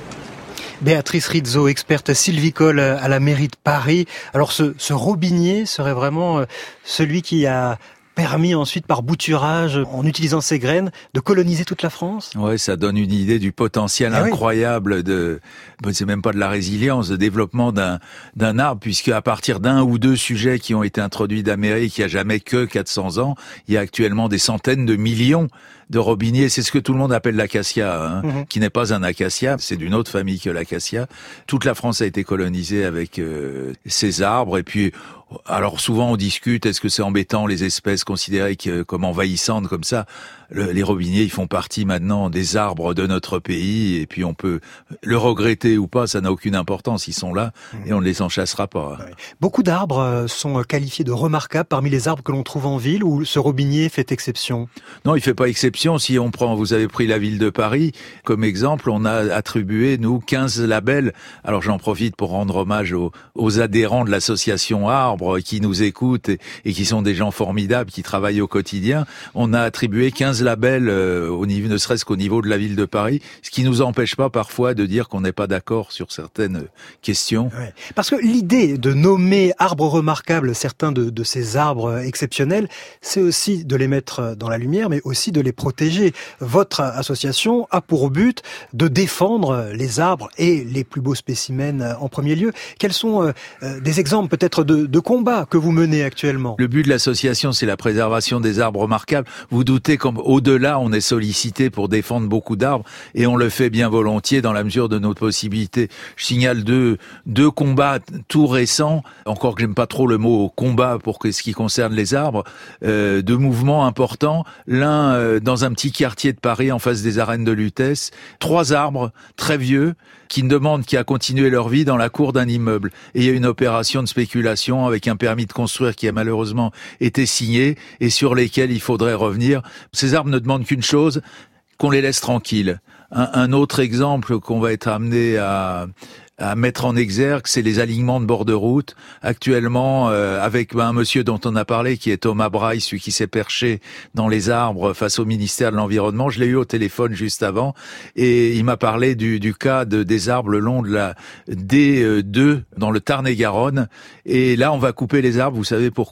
Béatrice Rizzo, experte sylvicole à la mairie de Paris. Alors ce robinier serait vraiment celui qui a permis ensuite par bouturage, en utilisant ses graines, de coloniser toute la France? Ouais, ça donne une idée du potentiel incroyable c'est même pas de la résilience, de développement d'un arbre, puisque à partir d'un ou deux sujets qui ont été introduits d'Amérique il y a jamais que 400 ans, il y a actuellement des centaines de millions de robiniers. C'est ce que tout le monde appelle l'acacia, qui n'est pas un acacia, c'est d'une autre famille que l'acacia. Toute la France a été colonisée avec ces arbres, et puis alors souvent on discute, est-ce que c'est embêtant les espèces considérées comme envahissantes comme ça? Les robiniers, ils font partie maintenant des arbres de notre pays, et puis on peut le regretter ou pas, ça n'a aucune importance, ils sont là et on ne les en chassera pas. Ouais. Beaucoup d'arbres sont qualifiés de remarquables parmi les arbres que l'on trouve en ville, ou ce robinier fait exception? Non, il fait pas exception. Si on prend, vous avez pris la ville de Paris comme exemple, on a attribué, nous, 15 labels. Alors j'en profite pour rendre hommage aux adhérents de l'association Arbres qui nous écoutent et qui sont des gens formidables, qui travaillent au quotidien. On a attribué 15 labels au niveau, ne serait-ce qu'au niveau de la ville de Paris, ce qui nous empêche pas parfois de dire qu'on n'est pas d'accord sur certaines questions. Ouais. Parce que l'idée de nommer arbres remarquables certains de ces arbres exceptionnels, c'est aussi de les mettre dans la lumière, mais aussi de les protéger. Votre association a pour but de défendre les arbres et les plus beaux spécimens en premier lieu. Quels sont des exemples peut-être de combats que vous menez actuellement? Le but de l'association, c'est la préservation des arbres remarquables. Vous doutez qu'au-delà, on est sollicité pour défendre beaucoup d'arbres, et on le fait bien volontiers dans la mesure de nos possibilités. Je signale deux combats tout récents, encore que j'aime pas trop le mot combat pour ce qui concerne les arbres, deux mouvements importants. L'un dans un petit quartier de Paris en face des arènes de Lutèce, 3 arbres très vieux qui a continué leur vie dans la cour d'un immeuble. Et il y a une opération de spéculation avec un permis de construire qui a malheureusement été signé et sur lesquels il faudrait revenir. Ces arbres ne demandent qu'une chose, qu'on les laisse tranquilles. Un autre exemple qu'on va être amené à mettre en exergue, c'est les alignements de bord de route. Actuellement, avec un monsieur dont on a parlé, qui est Thomas Braille, celui qui s'est perché dans les arbres face au ministère de l'Environnement. Je l'ai eu au téléphone juste avant, et il m'a parlé du cas des arbres le long de la D2 dans le Tarn-et-Garonne. Et là, on va couper les arbres. Vous savez pourquoi ?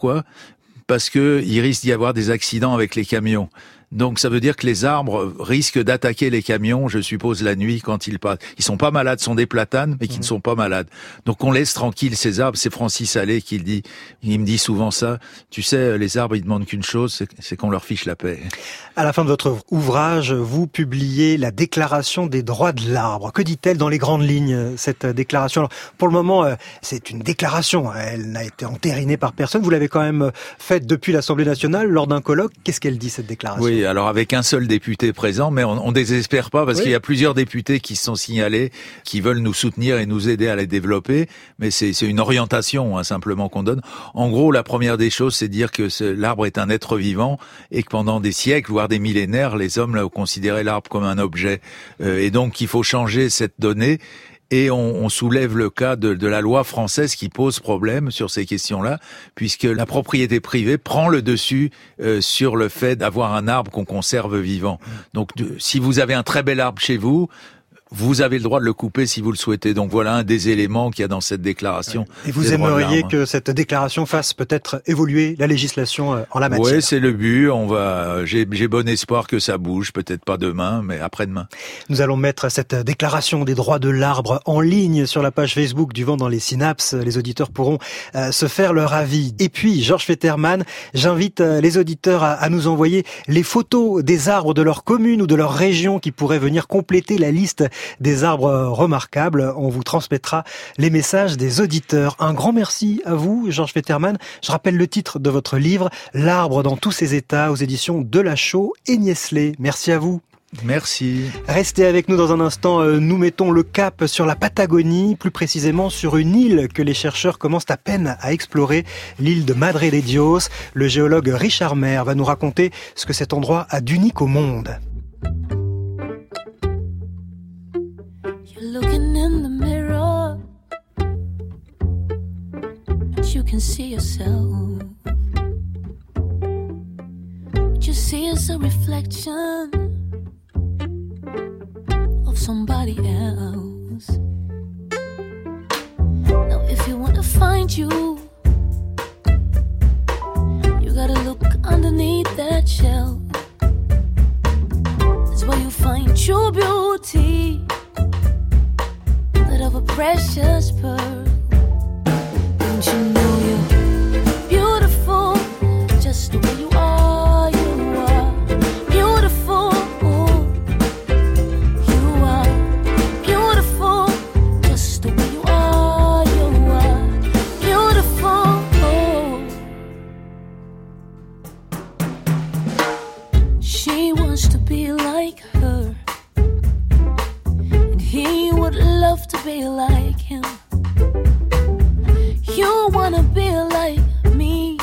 parce que il risque d'y avoir des accidents avec les camions. Donc ça veut dire que les arbres risquent d'attaquer les camions, je suppose, la nuit quand ils passent. Ils sont pas malades, ce sont des platanes, mais qui ne sont pas malades. Donc on laisse tranquille ces arbres. C'est Francis Allais qui le dit. Il me dit souvent ça. Tu sais, les arbres, ils demandent qu'une chose, c'est qu'on leur fiche la paix. À la fin de votre ouvrage, vous publiez la Déclaration des droits de l'arbre. Que dit-elle dans les grandes lignes, cette déclaration? Alors, pour le moment, c'est une déclaration. Elle n'a été entérinée par personne. Vous l'avez quand même faite depuis l'Assemblée nationale lors d'un colloque. Qu'est-ce qu'elle dit, cette déclaration? Oui, alors avec un seul député présent, mais on désespère pas parce qu'il y a plusieurs députés qui se sont signalés, qui veulent nous soutenir et nous aider à les développer, mais c'est une orientation simplement qu'on donne. En gros, la première des choses, c'est dire que l'arbre est un être vivant et que pendant des siècles, voire des millénaires, les hommes ont considéré l'arbre comme un objet. Et donc, il faut changer cette donnée. Et on soulève le cas de la loi française qui pose problème sur ces questions-là, puisque la propriété privée prend le dessus sur le fait d'avoir un arbre qu'on conserve vivant. Donc, si vous avez un très bel arbre chez vous, vous avez le droit de le couper si vous le souhaitez. Donc voilà un des éléments qu'il y a dans cette déclaration. Et vous aimeriez que cette déclaration fasse peut-être évoluer la législation en la matière? Oui, c'est le but. J'ai bon espoir que ça bouge. Peut-être pas demain, mais après-demain. Nous allons mettre cette déclaration des droits de l'arbre en ligne sur la page Facebook du Vent dans les Synapses. Les auditeurs pourront se faire leur avis. Et puis, Georges Fetterman, j'invite les auditeurs à nous envoyer les photos des arbres de leur commune ou de leur région qui pourraient venir compléter la liste des arbres remarquables. On vous transmettra les messages des auditeurs. Un grand merci à vous, Georges Fetterman. Je rappelle le titre de votre livre, L'arbre dans tous ses états, aux éditions Delachaux et Niestlé. Merci à vous. Merci. Restez avec nous dans un instant. Nous mettons le cap sur la Patagonie, plus précisément sur une île que les chercheurs commencent à peine à explorer, l'île de Madre de Dios. Le géologue Richard Maire va nous raconter ce que cet endroit a d'unique au monde. Looking in the mirror, you can see yourself. What you see is a reflection of somebody else. Now if you want to find you, you gotta look underneath that shell. That's where you find true beauty, of a precious pearl. Don't you know you're beautiful, just the way you are, you are beautiful. You are beautiful, just the way you are, you are beautiful. She wants to be like her, and he would love to be like him. You wanna be like me.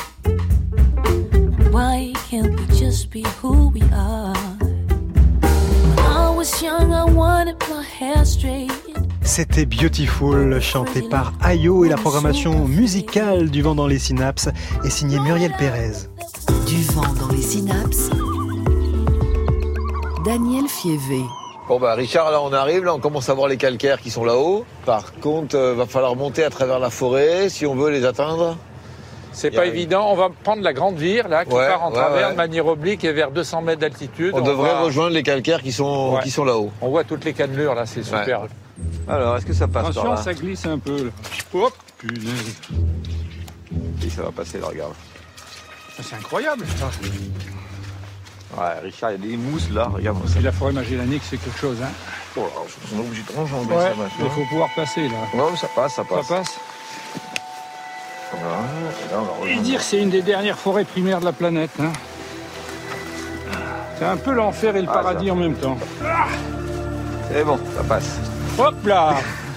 Why can't we just be who we are? When I was young, I wanted my hair straight. C'était Beautiful, chanté par Ayo, et la programmation musicale du Vent dans les Synapses est signée Muriel Pérez. Du Vent dans les Synapses, Daniel Fievé. Bon Richard, là on arrive, là on commence à voir les calcaires qui sont là-haut. Par contre, va falloir monter à travers la forêt si on veut les atteindre. C'est pas évident, on va prendre la grande vire là qui part en travers de manière oblique et vers 200 mètres d'altitude. On devrait rejoindre les calcaires qui sont là-haut. On voit toutes les cannelures là, c'est super. Alors, est-ce que ça passe par là? Attention, ça glisse un peu. Là. Hop, punaise. Et ça va passer là, regarde. C'est incroyable ça. Ouais, Richard, il y a des mousses là, regarde ça. Et la forêt magellanique, c'est quelque chose, hein. Oh là, on est obligé de enjamber ça maintenant. Il faut pouvoir passer là. Non, ça passe. Ça passe. Voilà. Et dire que c'est une des dernières forêts primaires de la planète, hein. C'est un peu l'enfer et le paradis en même temps. C'est bon, ça passe. Hop là.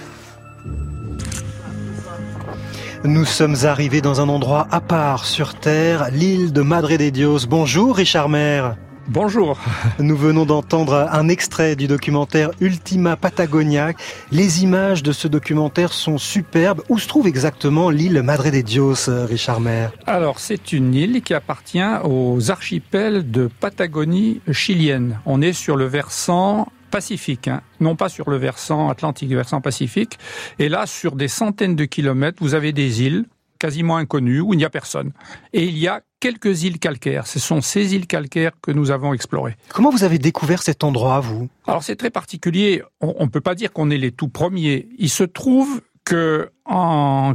Nous sommes arrivés dans un endroit à part sur Terre, l'île de Madre de Dios. Bonjour Richard Maire. Bonjour. Nous venons d'entendre un extrait du documentaire Ultima Patagonia. Les images de ce documentaire sont superbes. Où se trouve exactement l'île Madre de Dios, Richard Maire? Alors, c'est une île qui appartient aux archipels de Patagonie chilienne. On est sur le versant Pacifique, hein. Non pas sur le versant Atlantique, le versant Pacifique. Et là, sur des centaines de kilomètres, vous avez des îles quasiment inconnues où il n'y a personne. Et il y a quelques îles calcaires. Ce sont ces îles calcaires que nous avons explorées. Comment vous avez découvert cet endroit, vous ? Alors c'est très particulier. On ne peut pas dire qu'on est les tout premiers. Il se trouve que en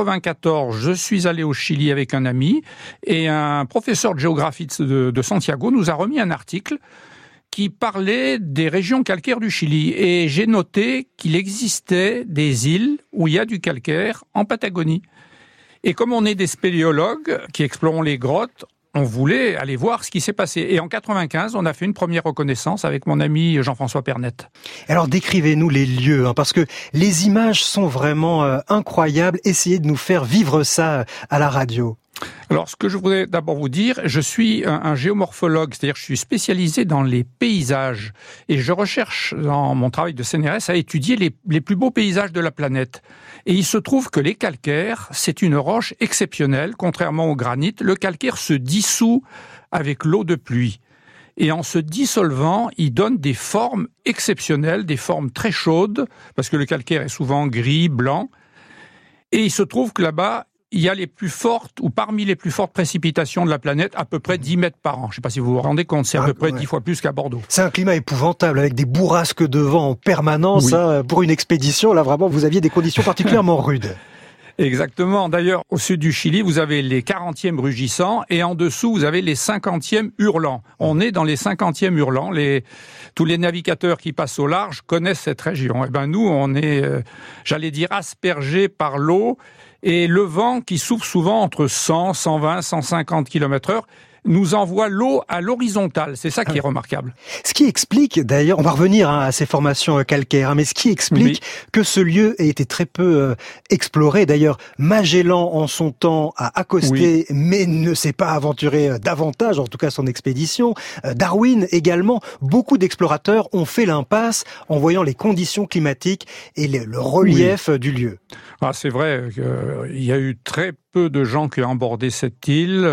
94, je suis allé au Chili avec un ami et un professeur de géographie de Santiago nous a remis un article qui parlait des régions calcaires du Chili. Et j'ai noté qu'il existait des îles où il y a du calcaire en Patagonie. Et comme on est des spéléologues qui explorons les grottes, on voulait aller voir ce qui s'est passé. Et en 95, on a fait une première reconnaissance avec mon ami Jean-François Pernette. Alors décrivez-nous les lieux, parce que les images sont vraiment incroyables. Essayez de nous faire vivre ça à la radio. Alors, ce que je voudrais d'abord vous dire, je suis un géomorphologue, c'est-à-dire je suis spécialisé dans les paysages et je recherche dans mon travail de CNRS à étudier les plus beaux paysages de la planète. Et il se trouve que les calcaires, c'est une roche exceptionnelle, contrairement au granit. Le calcaire se dissout avec l'eau de pluie. Et en se dissolvant, il donne des formes exceptionnelles, des formes très chaudes, parce que le calcaire est souvent gris, blanc. Et il se trouve que là-bas, il y a les plus fortes, ou parmi les plus fortes précipitations de la planète, à peu près 10 mètres par an. Je ne sais pas si vous vous rendez compte, c'est à peu près 10 fois plus qu'à Bordeaux. C'est un climat épouvantable, avec des bourrasques de vent en permanence. Oui. Pour une expédition, là vraiment, vous aviez des conditions particulièrement rudes. Exactement. D'ailleurs, au sud du Chili, vous avez les 40e rugissants et en dessous, vous avez les 50e hurlants. On est dans les 50e hurlants. Tous les navigateurs qui passent au large connaissent cette région. Et ben nous, on est, j'allais dire, aspergés par l'eau et le vent qui souffle souvent entre 100, 120, 150 km/h. Nous envoie l'eau à l'horizontale. C'est ça qui est remarquable. Ce qui explique, d'ailleurs, on va revenir à ces formations calcaires, mais ce qui explique que ce lieu ait été très peu exploré. D'ailleurs, Magellan, en son temps, a accosté, mais ne s'est pas aventuré davantage, en tout cas son expédition. Darwin également. Beaucoup d'explorateurs ont fait l'impasse en voyant les conditions climatiques et le relief du lieu. Ah, c'est vrai qu'il y a eu très peu de gens qui ont abordé cette île.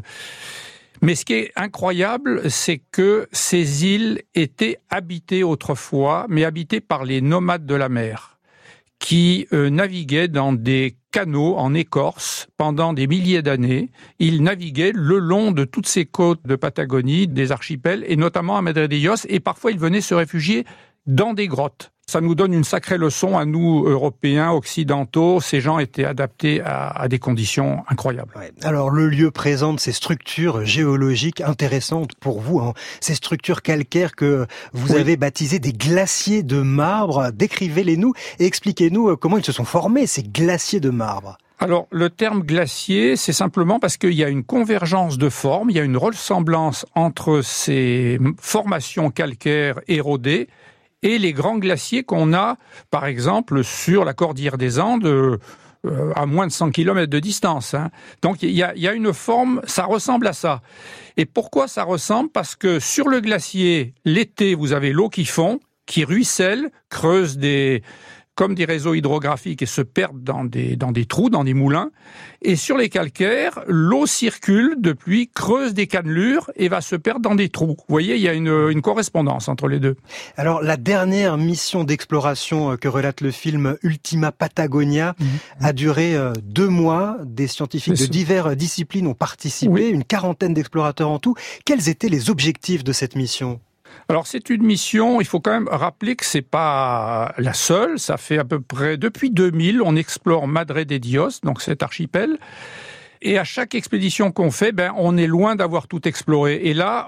Mais ce qui est incroyable, c'est que ces îles étaient habitées autrefois, mais habitées par les nomades de la mer, qui naviguaient dans des canaux en écorce pendant des milliers d'années. Ils naviguaient le long de toutes ces côtes de Patagonie, des archipels, et notamment à Madre de Dios, et parfois ils venaient se réfugier dans des grottes. Ça nous donne une sacrée leçon à nous, Européens, Occidentaux. Ces gens étaient adaptés à des conditions incroyables. Ouais. Alors, le lieu présente ces structures géologiques intéressantes pour vous, ces structures calcaires que vous avez baptisées des glaciers de marbre. Décrivez-les-nous et expliquez-nous comment ils se sont formés, ces glaciers de marbre. Alors, le terme glacier, c'est simplement parce qu'il y a une convergence de formes, il y a une ressemblance entre ces formations calcaires érodées et les grands glaciers qu'on a, par exemple, sur la cordillère des Andes, à moins de 100 km de distance. Donc il y a une forme, ça ressemble à ça. Et pourquoi ça ressemble ? Parce que sur le glacier, l'été, vous avez l'eau qui fond, qui ruisselle, creuse comme des réseaux hydrographiques et se perdent dans des trous, dans des moulins. Et sur les calcaires, l'eau circule de pluie, creuse des cannelures et va se perdre dans des trous. Vous voyez, il y a une correspondance entre les deux. Alors, la dernière mission d'exploration que relate le film Ultima Patagonia a duré 2 mois. Des scientifiques de diverses disciplines ont participé, une quarantaine d'explorateurs en tout. Quels étaient les objectifs de cette mission ? Alors c'est une mission, il faut quand même rappeler que c'est pas la seule, ça fait à peu près, depuis 2000, on explore Madre de Dios, donc cet archipel, et à chaque expédition qu'on fait, on est loin d'avoir tout exploré. Et là,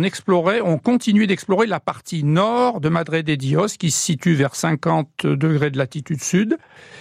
on continue d'explorer la partie nord de Madre de Dios, qui se situe vers 50 degrés de latitude sud,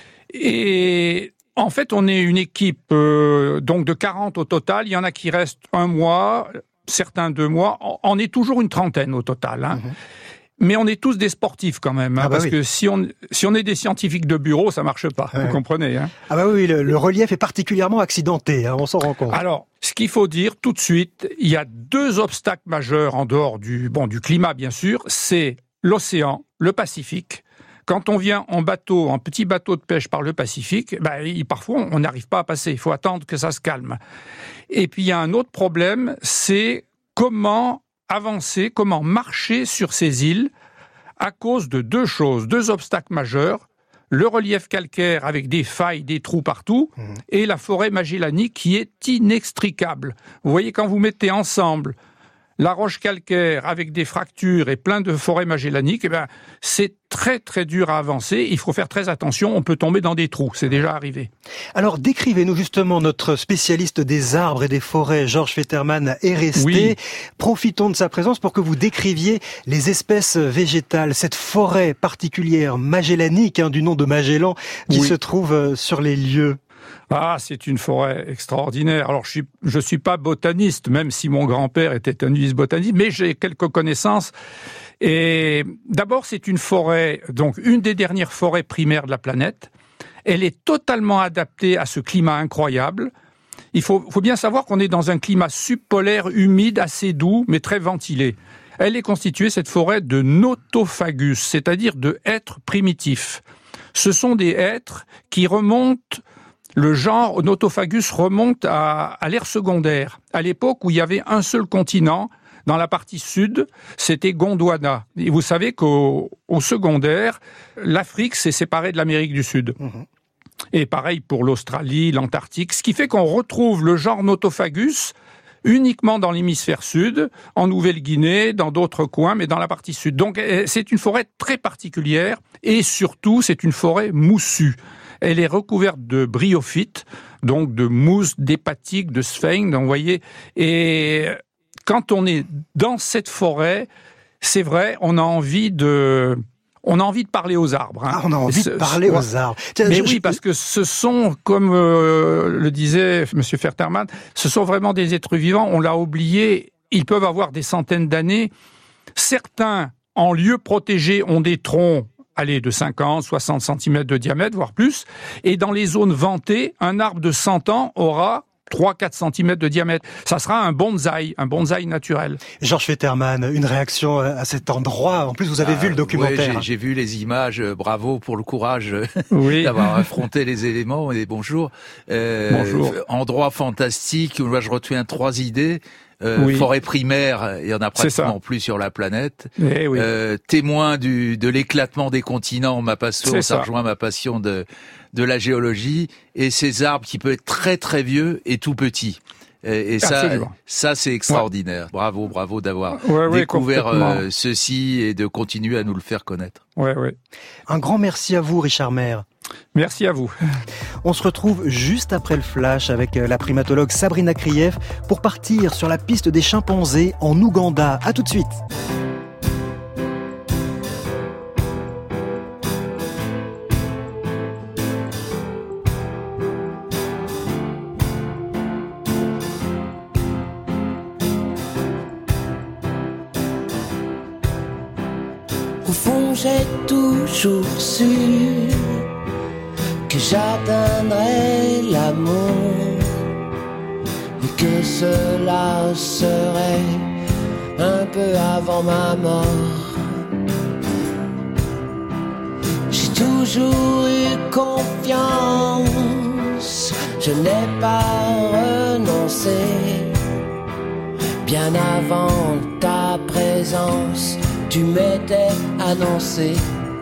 et en fait, on est une équipe donc de 40 au total, il y en a qui restent 1 mois, certains 2 mois, on est toujours une trentaine au total. Mais on est tous des sportifs quand même, parce que si on est des scientifiques de bureau, ça marche pas, vous comprenez. Ah bah oui, le relief est particulièrement accidenté, on s'en rend compte. Alors, ce qu'il faut dire tout de suite, il y a 2 obstacles majeurs en dehors du climat bien sûr, c'est l'océan, le Pacifique. Quand on vient en petit bateau de pêche par le Pacifique, parfois on n'arrive pas à passer, il faut attendre que ça se calme. Et puis il y a un autre problème, c'est comment avancer, comment marcher sur ces îles à cause de 2 choses, 2 obstacles majeurs. le relief calcaire avec des failles, des trous partout, et la forêt magellanique qui est inextricable. Vous voyez, quand vous mettez ensemble la roche calcaire avec des fractures et plein de forêts magellaniques, eh ben, c'est très très dur à avancer. Il faut faire très attention, on peut tomber dans des trous, c'est déjà arrivé. Alors décrivez-nous justement, notre spécialiste des arbres et des forêts, Georges Fetterman, est resté. Oui. Profitons de sa présence pour que vous décriviez les espèces végétales, cette forêt particulière magellanique, du nom de Magellan, qui se trouve sur les lieux. Ah, c'est une forêt extraordinaire. Alors, je suis pas botaniste, même si mon grand-père était un botaniste, mais j'ai quelques connaissances. Et d'abord, c'est une forêt, donc une des dernières forêts primaires de la planète. Elle est totalement adaptée à ce climat incroyable. Il faut bien savoir qu'on est dans un climat subpolaire humide, assez doux, mais très ventilé. Elle est constituée, cette forêt, de notophagus, c'est-à-dire de hêtres primitifs. Ce sont des hêtres qui remontent. Le genre Notophagus remonte à l'ère secondaire, à l'époque où il y avait un seul continent. Dans la partie sud, c'était Gondwana. Et vous savez qu'au secondaire, l'Afrique s'est séparée de l'Amérique du Sud. Et pareil pour l'Australie, l'Antarctique. Ce qui fait qu'on retrouve le genre Notophagus uniquement dans l'hémisphère sud, en Nouvelle-Guinée, dans d'autres coins, mais dans la partie sud. Donc c'est une forêt très particulière et surtout c'est une forêt moussue. Elle est recouverte de bryophytes, donc de mousse, d'hépatiques, de sphènes, donc vous voyez. Et quand on est dans cette forêt, c'est vrai, on a envie de parler aux arbres. Ah, on a envie de parler aux arbres. Tiens, oui, parce que ce sont, comme le disait M. Fetterman, ce sont vraiment des êtres vivants. On l'a oublié, ils peuvent avoir des centaines d'années. Certains, en lieu protégé, ont des troncs de 50, 60 cm de diamètre, voire plus. Et dans les zones ventées, un arbre de 100 ans aura 3-4 cm de diamètre. Ça sera un bonsaï naturel. Georges Fetterman, une réaction à cet endroit. En plus, vous avez vu le documentaire. Ouais, j'ai vu les images. Bravo pour le courage d'avoir affronté les éléments. Et bonjour. Bonjour. Endroit fantastique. Moi, je retiens 3 idées. Forêt primaire, il y en a pratiquement plus sur la planète. Témoin de l'éclatement des continents, ça rejoint ma passion de la géologie, et ces arbres qui peuvent être très très vieux et tout petits. Et ça c'est extraordinaire. Ouais. Bravo d'avoir découvert ceci et de continuer à nous le faire connaître. Un grand merci à vous, Richard Maire. Merci à vous. On se retrouve juste après le flash avec la primatologue Sabrina Krief pour partir sur la piste des chimpanzés en Ouganda. À tout de suite. Au fond, j'ai toujours su que j'atteindrais l'amour et que cela serait un peu avant ma mort. J'ai toujours eu confiance, je n'ai pas renoncé. Bien avant ta présence, tu m'étais annoncé.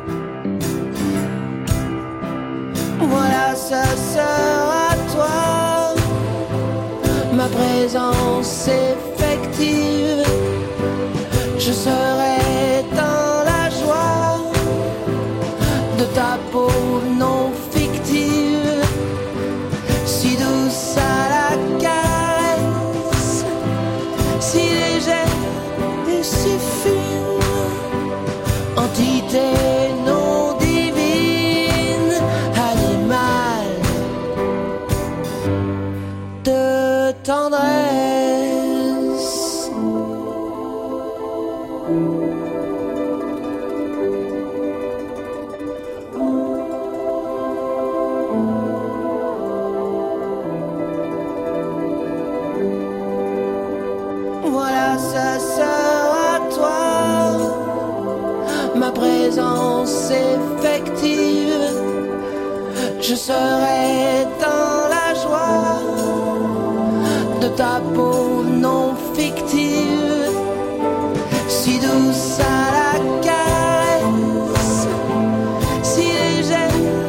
Voilà, ce sera toi, ma présence effective. Je serai dans la joie de ta peau non fictive, si douce à la caresse, si légère et si fine, entité non divine, animal de tendresse. Voilà, ce sera toi, ma présence effective. Je serai dans la joie de ta peau non fictive, si douce à la caresse, si légère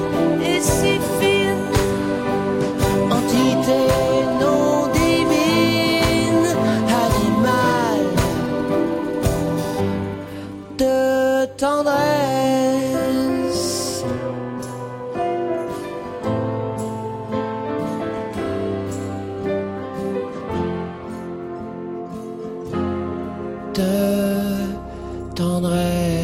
tendresse. De tendresse.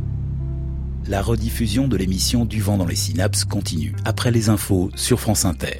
La rediffusion de l'émission Du vent dans les synapses continue après les infos sur France Inter.